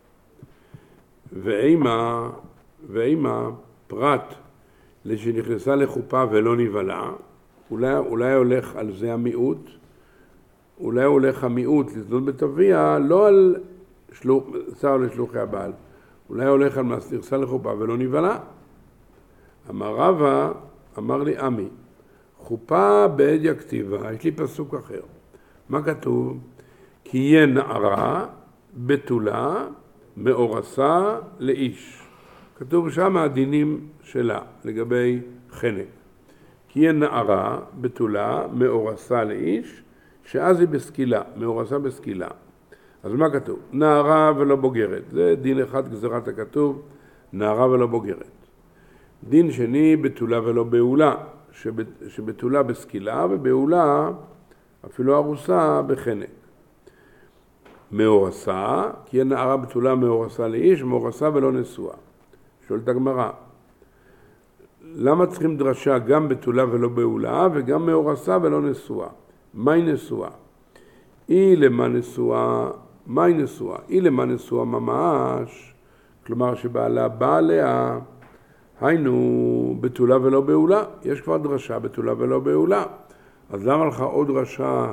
ואימה פרט שנכנסה לחופה ולא נבהלה, אולי הולך על זה המיעוט, אולי הולך המיעוט לזנות בתוויה, לא על שר לשלוחי הבעל, אולי הולך על נכנסה לחופה ולא נבהלה. אמר רבא, אמר לי עמי, חופה בעדיה כתיבה, יש לי פסוק אחר. מה כתוב? כי יהיה נערה בתולה מאורסה לאיש. כתוב שם הדינים שלה לגבי חנק. כי יהיה נערה בתולה מאורסה לאיש, שאז היא בסקילה, מאורסה בסקילה. אז מה כתוב? נערה ולא בוגרת. זה דין אחד גזרת הכתוב, נערה ולא בוגרת. דין שני בתולה ולא בעולה, שבתולה בסקילה ובעולה אפילו ארוסה בחנק. מאורסה, כי הנערה בתולה מאורסה לאיש, מאורסה ולא נשואה. שואלת הגמרא, למה צריכים דרשה גם בתולה ולא בעולה, וגם מאורסה ולא נשואה? מהי נשואה? היא למה נשואה? מהי נשואה? היא למה נשואה ממש, כלומר שבעלה בא עליה, היינו בתולה ולא בעולה. יש כבר דרשה בתולה ולא בעולה. אז למה לך עוד דרשה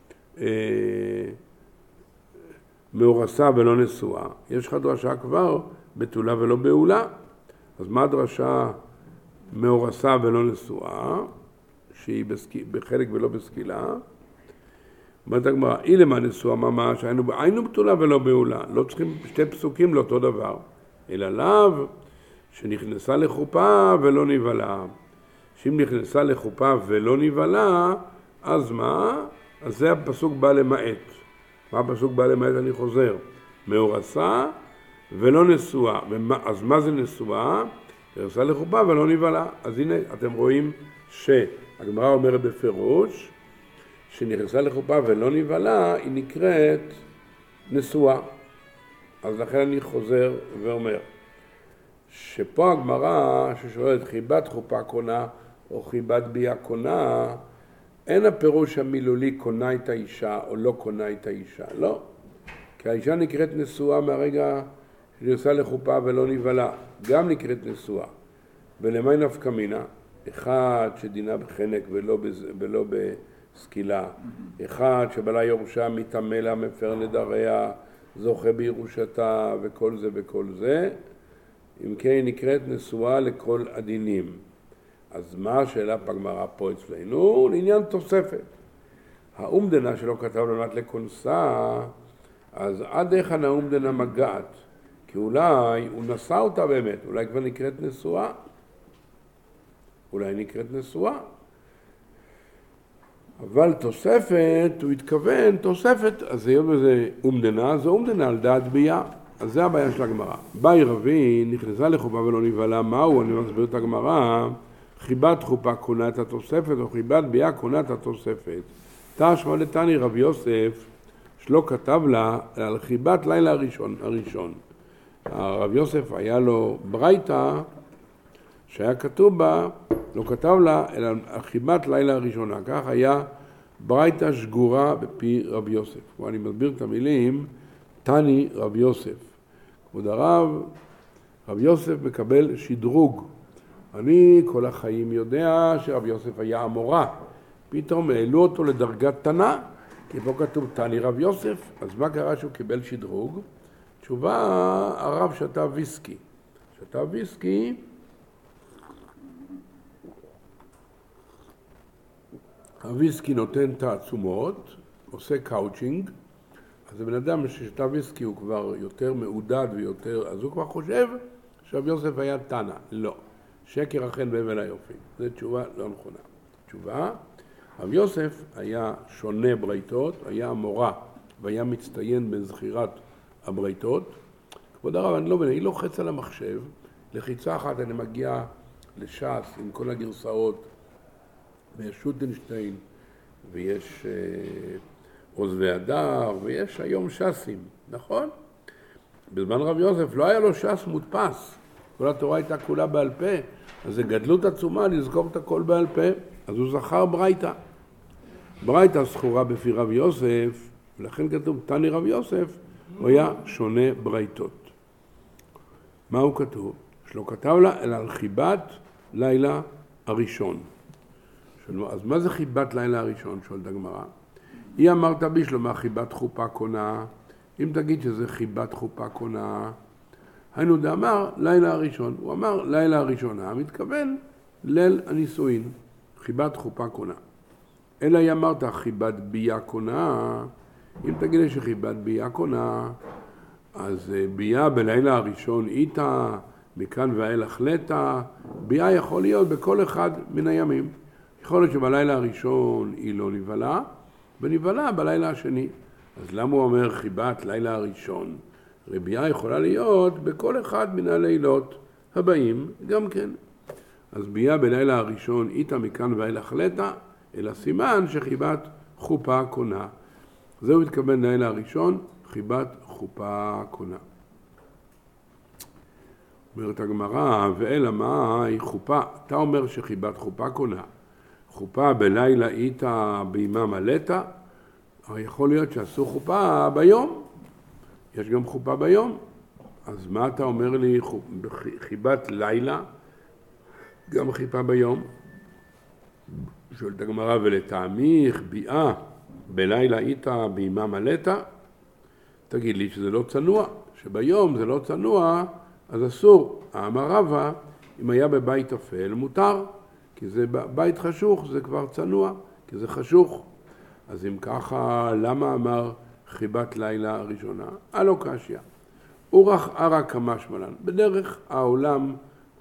מאורסה ולא נשואה? יש לך דרשה כבר בתולה ולא בעולה. אז מה דרשה מאורסה ולא נשואה, שהיא בחלק ולא בסקילה? אומרת הגמרא, היא למה נשואה ממש, היינו בתולה ולא בעולה. לא צריכים שתי פסוקים לאותו דבר, אלא לאו שנכנסה לחופה ולא נבלה. שאם נכנסה לחופה ולא נבלה, אז מה? אז זה הפסוק בא למעט. מה הפסוק בא למעט? אני חוזר. מאורסה ולא נשואה. אז מה זה נשואה? נכנסה לחופה ולא נבלה. אז הנה אתם רואים שהגמרא אומרת בפירוש, שנכנסה לחופה ולא נבלה, היא נקראת נשואה. אז לכן אני חוזר ואומר, שפה הגמרא ששואלת חיבת חופה קונה או חיבת ביאה קונה, אין הפירוש המילולי קונה את האישה או לא קונה את האישה, לא. כי האישה נקראת נשואה מהרגע שנכנסה לחופה ולא נבלה, גם נקראת נשואה. ולמה נפקא מינה? אחד שדינה בחנק ולא בסקילה, אחד שבעלה יורשה מטמא לה מפר נדריה, זוכה בירושתה וכל זה וכל זה, אם כן היא נקראת נשואה לכל הדינים. אז מה השאלה בגמרא פה אצלנו? לעניין תוספת. האומדנה שלא כתב לנת לכונסה, אז עד איך האומדנה מגעת? כי אולי הוא נשא אותה באמת, אולי כבר נקראת נשואה. אולי נקראת נשואה. אבל תוספת, הוא התכוון, תוספת, אז היות וזה אומדנה, זה אומדנה על דעת ביאה. אז זה הבעיה של הגמרא. באי רבי, נכנסה לחופה ולא נבלה, מהו? אני מסביר את הגמרא. חיבת חופה קונה את התוספת, או חיבת ביאה קונה את התוספת. תשמע לתני רבי יוסף, שלא כתב לה על חיבת לילה הראשון. הרב יוסף היה לו ברייתא, שהיה כתוב בה, לא כתב לה, אלא על חיבת לילה הראשונה. כך היה ברייתא שגורה בפי רבי יוסף. ואני מסביר את המילים, תני רב יוסף. כבוד הרב, רב יוסף מקבל שדרוג. אני כל החיים יודע שרב יוסף היה אמורה. פתאום העלו אותו לדרגת תנא, כי פה כתוב תני רב יוסף. אז מה קרה שהוא קיבל שדרוג? תשובה, הרב שתה ויסקי. שתה ויסקי, הוויסקי נותן תעצומות, עושה קאוצ'ינג, אז הבן אדם ששתה ויסקי הוא כבר יותר מעודד ויותר, אז הוא כבר חושב שרב יוסף היה תנא. לא. שקר אכן בהבל היופי. זו תשובה לא נכונה. תשובה, רב יוסף היה שונה ברייתות, היה מורה והיה מצטיין בזכירת הברייתות. כבוד הרב, אני לא מבין, אני לוחץ על המחשב, לחיצה אחת אני מגיע לש"ס עם כל הגרסאות, ויש שוטנשטיין, ויש עוז והדר, ויש היום ש"סים, נכון? בזמן רב יוסף לא היה לו ש"ס מודפס, כל התורה הייתה כולה בעל פה, אז זה גדלות עצומה לזכור את הכל בעל פה, אז הוא זכר ברייתא. ברייתא זכורה בפי רב יוסף, ולכן כתוב תני רב יוסף, הוא היה שונה ברייתות. מה הוא כתוב? שלא כתב לה, אלא על חיבת לילה הראשון. אז מה זה חיבת לילה הראשון? שואלת הגמרא. היא אמרת בשלמה חיבת חופה קונה, אם תגיד שזה חיבת חופה קונה, היינו דאמר לילה הראשון. הוא אמר לילה הראשונה, מתכוון ליל הנישואין, חיבת חופה קונה. אלא היא אמרת חיבת ביאה קונה, אם תגיד לי שחיבת ביאה קונה, אז ביאה בלילה הראשון איתה, מכאן ואילך לטה, ביאה יכול להיות בכל אחד מן הימים. יכול להיות שבלילה הראשון היא לא נבלה, ונבלה בלילה השני. אז למה הוא אומר חיבת לילה הראשון? ביאה יכולה להיות בכל אחד מן הלילות הבאים גם כן. אז ביאה בלילה הראשון איתה מכאן ואילך לטה, אלא סימן שחיבת חופה קונה. זהו התכוון לילה הראשון, חיבת חופה קונה. אומרת הגמרא, ואלא מה היא חופה? אתה אומר שחיבת חופה קונה. חופה בלילה איתה בימה מלאתה, אבל יכול להיות שעשו חופה ביום. יש גם חופה ביום. אז מה אתה אומר לי חיבת לילה? גם חיפה ביום. שואלת הגמרא, ולטעמיך ביאה בלילה איתה בימה מלאתה? תגיד לי שזה לא צנוע, שביום זה לא צנוע, אז אסור. אמר רבא, אם היה בבית אפל מותר, כי זה בית חשוך, זה כבר צנוע, כי זה חשוך. אז אם ככה, למה אמר חיבת לילה הראשונה? לא קשיא. אורח ערא כמשמע לן. בדרך העולם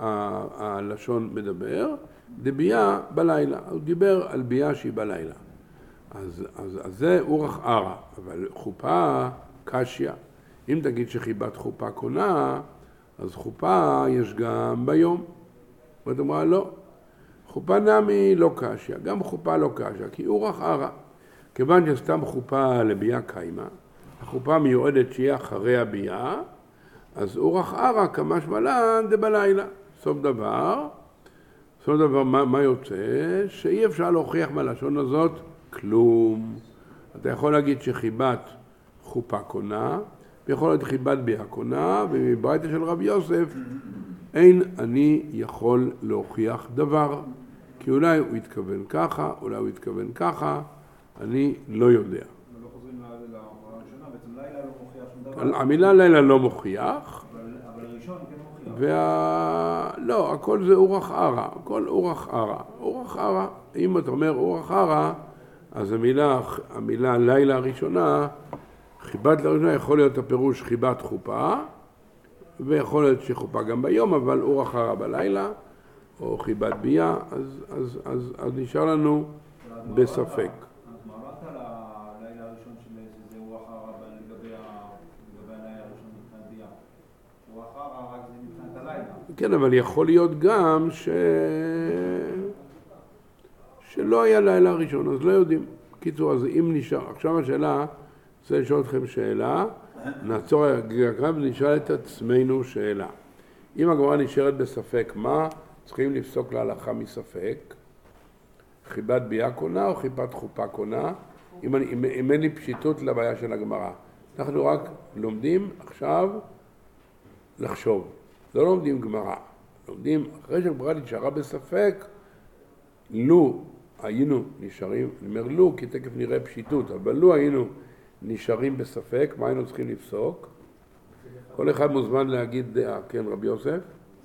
הלשון מדבר, דביאה בלילה. הוא דיבר על ביאה שהיא בלילה. אז זה אורח ערא, אבל חופה קשיא. אם תגיד שחיבת חופה קונה, אז חופה יש גם ביום. ואת אומרת לא. חופה נמי לא קשיא, גם חופה לא קשיא, כי אורח ערא. כיוון שסתם חופה לביאה קיימה, החופה מיועדת שיהיה אחרי הביאה, אז אורח ערא כמשמע לן דבלילה. סוף דבר מה יוצא? שאי אפשר להוכיח מהלשון הזאת כלום. אתה יכול להגיד שחיבת חופה קונה, ויכול להיות חיבת ביאה קונה, ומברייתא של רבי יוסף אין אני יכול להוכיח דבר. כי אולי הוא התכוון ככה, אולי הוא התכוון ככה, אני לא יודע. לא חוזרים לראשונה, בעצם לילה לא מוכיח שום דבר. המילה לילה לא מוכיח. אבל ראשון כן מוכיח. לא, הכל זה אורח ערא, הכל אורח ערא. אורח ערא, אם אתה אומר אורח ערא, אז המילה לילה הראשונה, חיבת לראשונה יכול להיות הפירוש חיבת חופה, ויכול להיות שחופה גם ביום, אבל אורח ערא בלילה, או חיבת ביאה, אז נשאר לנו בספק. אז מה אמרת על הלילה הראשון שזה אורח ערא לגבי הלילה הראשון מבחינת ביאה? אורח ערא רק זה מבחינת הלילה. כן, אבל יכול להיות גם שלא היה לילה הראשון, אז לא יודעים. קיצור, אז אם נשאר, עכשיו השאלה, רוצה לשאול אתכם שאלה, נעצור רגע ונשאל את עצמנו שאלה. אם הגמרא נשארת בספק, מה צריכים לפסוק להלכה מספק? חיבת ביאה קונה או חיבת חופה קונה? אם אין לי פשיטות לבעיה של הגמרא. אנחנו רק לומדים עכשיו לחשוב. לא לומדים גמרא. לומדים, אחרי שהגמרא נשארה בספק, לו היינו נשארים, אני אומר לו כי תכף נראה פשיטות, אבל לו היינו נשארים בספק, מה היינו צריכים לפסוק? כל אחד מוזמן להגיד דעה, כן רבי יוסף?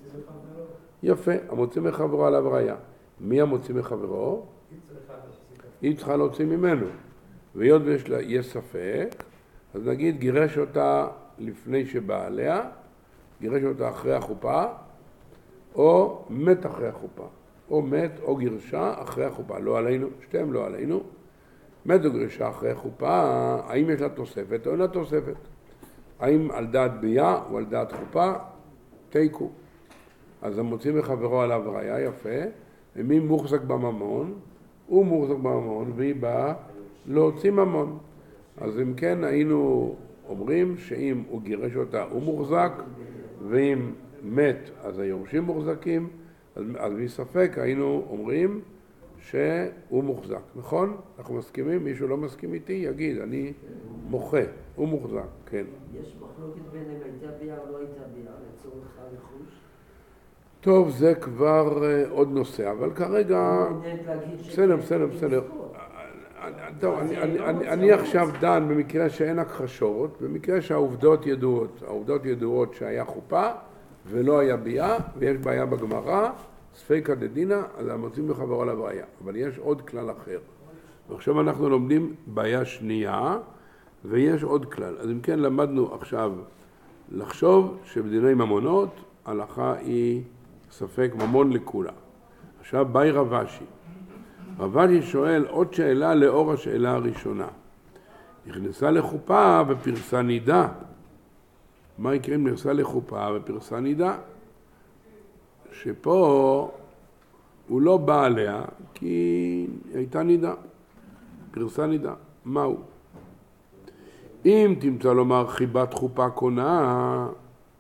יפה, המוציא מחברו עליו ראיה. מי המוציא מחברו? היא צריכה להוציא ממנו. והיות ויש ספק, אז נגיד גירש אותה לפני שבא עליה, גירש אותה אחרי החופה, או מת אחרי החופה. או מת או גירשה אחרי החופה. לא עלינו, שתיהם לא עלינו. מת או גירשה אחרי החופה, האם יש לה תוספת או אין לה תוספת? האם על דעת ביאה או על דעת חופה? תיקו. אז המוציא מחברו עליו ראיה, יפה. ומי מוחזק בממון? הוא מוחזק בממון והיא באה להוציא ממון. אז אם כן היינו אומרים שאם הוא גירש אותה הוא מוחזק, ואם מת אז היורשים מוחזקים, אז מספק היינו אומרים שהוא מוחזק, נכון? אנחנו מסכימים? מישהו לא מסכים איתי? יגיד, אני מוחה, הוא מוחזק, כן. יש מחלוקת ביניהם, הייתה ביאה או לא הייתה ביאה לצורך הרכוש? טוב, זה כבר עוד נושא, אבל כרגע... בסדר. טוב, אני עכשיו דן במקרה שאין הכחשות, במקרה שהעובדות ידועות. העובדות ידועות שהיה חופה ולא היה ביאה, ויש בעיה בגמרא, ספיקא דדינא, אז המוצאים מחברו עליו ראיה. אבל יש עוד כלל אחר. ועכשיו אנחנו לומדים בעיה שנייה, ויש עוד כלל. אז אם כן למדנו עכשיו לחשוב שבדיני ממונות, ההלכה היא ספק ממון לכולה. עכשיו באי רב אשי. רב אשי שואל עוד שאלה לאור השאלה הראשונה. נכנסה לחופה ופרסה נידה. מה יקרה אם נכנסה לחופה ופרסה נידה? שפה הוא לא בא עליה כי הייתה נידה. פרסה נידה. מהו? אם תמצא לומר חיבת חופה קונה,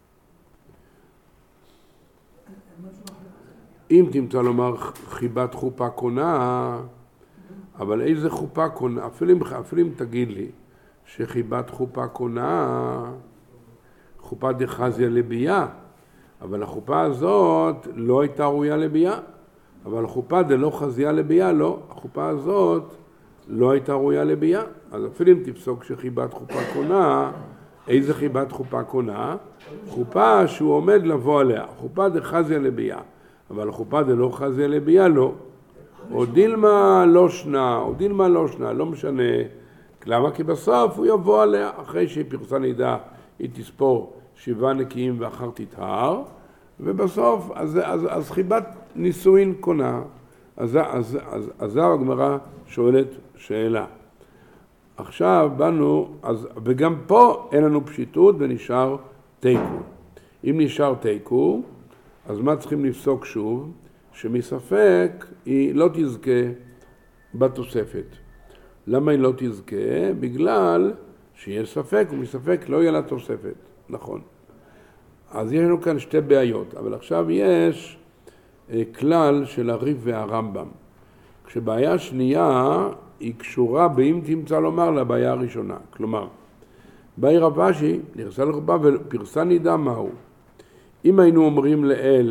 אם תמצא לומר חיבת חופה קונה, אבל איזה חופה קונה? אפילו אם תגיד לי שחיבת חופה קונה, חופה דחזיה לבייה, אבל החופה הזאת לא הייתה ראויה לבייה, אבל החופה דלא חזיה לבייה, לא, החופה הזאת לא הייתה ראויה לבייה. אז אפילו אם תפסוק שחיבת חופה קונה, איזה חיבת חופה קונה? חופה שהוא עומד לבוא עליה, חופה דחזיה לבייה, אבל החופה דלא חזיה לבייה, לא. או דילמה לא שנה, או דילמה לא שנה, לא משנה. למה? כי בסוף הוא יבוא עליה, אחרי שהיא פרסה נידה, היא תספור 7 נקיים ואחר תטהר, ובסוף, אז חיבת נישואין קונה. אז הגמרא שואלת שאלה. עכשיו באנו, וגם פה אין לנו פשיטות ונשאר תיקו. אם נשאר תיקו, אז מה צריכים לפסוק שוב? שמספק היא לא תזכה בתוספת. למה היא לא תזכה? בגלל שיש ספק, ומספק לא יהיה לה תוספת. נכון. אז יש לנו כאן שתי בעיות, אבל עכשיו יש כלל של הריף והרמב"ם. כשבעיה שנייה היא קשורה באם תמצא לומר לבעיה הראשונה. כלומר, באי רב אשי נכנסה לחופה ופרסה נידה מהו. אם היינו אומרים לאל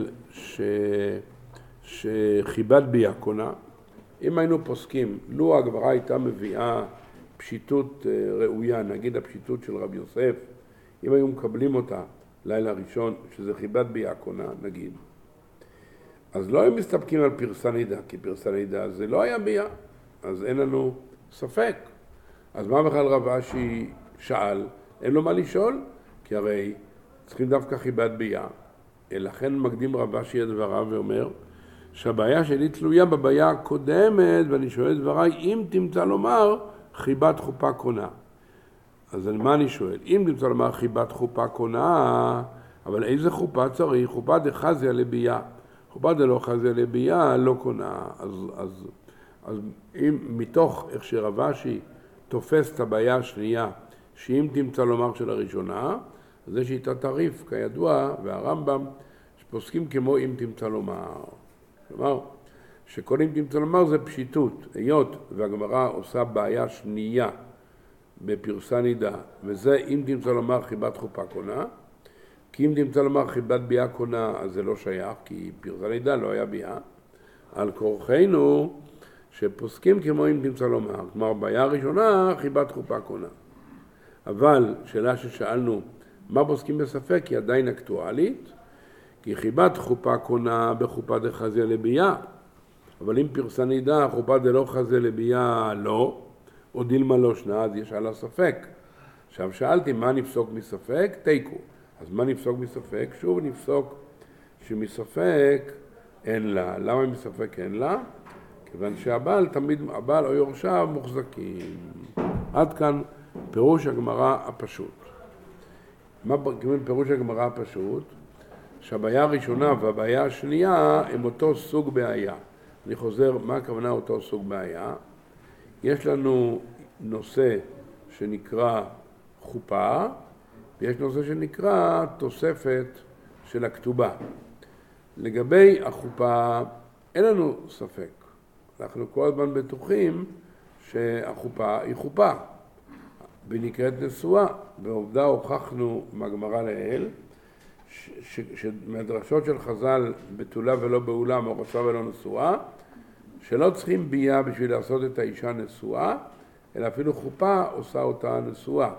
שחיבת ביה קונה, אם היינו פוסקים, לו הגמרא הייתה מביאה פשיטות ראויה, נגיד הפשיטות של רב יוסף, אם היו מקבלים אותה לילה ראשון, שזה חיבת ביה קונה, נגיד, אז לא היו מסתפקים על פרסה נידה, כי פרסה נידה זה לא היה ביה, אז אין לנו ספק. אז מה בכלל רב אשי שאל? אין לו מה לשאול, כי הרי צריכים דווקא חיבת ביה. לכן מקדים רב אשי את דבריו ואומר שהבעיה שלי תלויה בבעיה הקודמת, ואני שואל את דבריי, אם תמצא לומר חיבת חופה קונה. אז מה אני שואל? אם תמצא לומר חיבת חופה קונה, אבל איזה חופה צריך? חופה דחזיה לבייה. חופה דלא חזיה לבייה לא קונה. אז אם מתוך איך שרב אשי תופס את הבעיה השנייה, שאם תמצא לומר של הראשונה, זה שיטת הריף, כידוע, והרמב"ם, שפוסקים כמו אם תמצא לומר. כלומר, שכל אם תמצא לומר זה פשיטות, היות והגמרא עושה בעיה שנייה בפרסה נידה, וזה אם תמצא לומר חיבת חופה קונה, כי אם תמצא לומר חיבת ביה קונה, אז זה לא שייך, כי פרסה נידה לא היה ביה. על כורחנו, שפוסקים כמו אם תמצא לומר, כלומר, בעיה הראשונה, חיבת חופה קונה. אבל שאלה ששאלנו, מה פוסקים בספק? היא עדיין אקטואלית, כי חיבת חופה קונה בחופה דחזיה לבייה, אבל אם פרסה נידה, חופה דלא חזיה לבייה לא, או דילמה לא שנה, אז יש עלה ספק. עכשיו שאלתי, מה נפסוק מספק? תיקו. אז מה נפסוק מספק? שוב נפסוק שמספק אין לה. למה מספק אין לה? כיוון שהבעל תמיד, הבעל או יורשיו מוחזקים. עד כאן פירוש הגמרא הפשוט. מה פירוש הגמרא הפשוט? שהבעיה הראשונה והבעיה השנייה הם אותו סוג בעיה. אני חוזר, מה הכוונה אותו סוג בעיה? יש לנו נושא שנקרא חופה, ויש נושא שנקרא תוספת של הכתובה. לגבי החופה, אין לנו ספק. אנחנו כל הזמן בטוחים שהחופה היא חופה, והיא נקראת נשואה. בעובדה הוכחנו מהגמרא לעיל, שמדרשות של חז"ל בתולה ולא בעולה, מורשה ולא נשואה, שלא צריכים ביה בשביל לעשות את האישה נשואה, אלא אפילו חופה עושה אותה נשואה.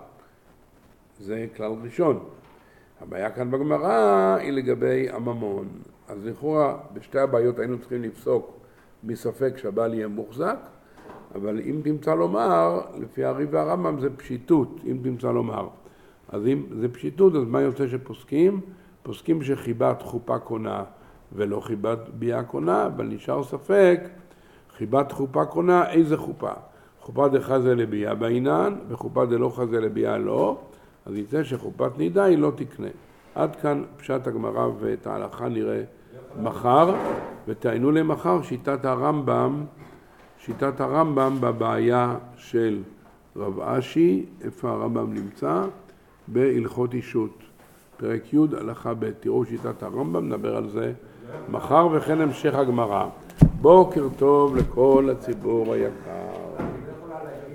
זה כלל ראשון. הבעיה כאן בגמרא היא לגבי הממון. אז לכאורה בשתי הבעיות היינו צריכים לפסוק מספק שהבעל יהיה מוחזק, אבל אם תמצא לומר, לפי הריף והרמב"ם זה פשיטות, אם תמצא לומר. אז אם זה פשיטות, אז מה יוצא שפוסקים? פוסקים שחיבת חופה קונה ולא חיבת ביה קונה, אבל נשאר ספק, חיבת חופה קונה, איזה חופה? חופה דחזיה לבייה בעינן, וחופה דלא חזיה לבייה לא, אז יצא שחופת נידה היא לא תקנה. עד כאן פשט הגמרא ואת ההלכה נראה מחר, ותעיינו למחר שיטת הרמב"ם בבעיה של רב אשי, איפה הרמב"ם נמצא? בהלכות אישות. פרק י' הלכה ב', תראו שיטת הרמב"ם, נדבר על זה מחר וכן המשך הגמרא. בוקר טוב לכל הציבור היקר.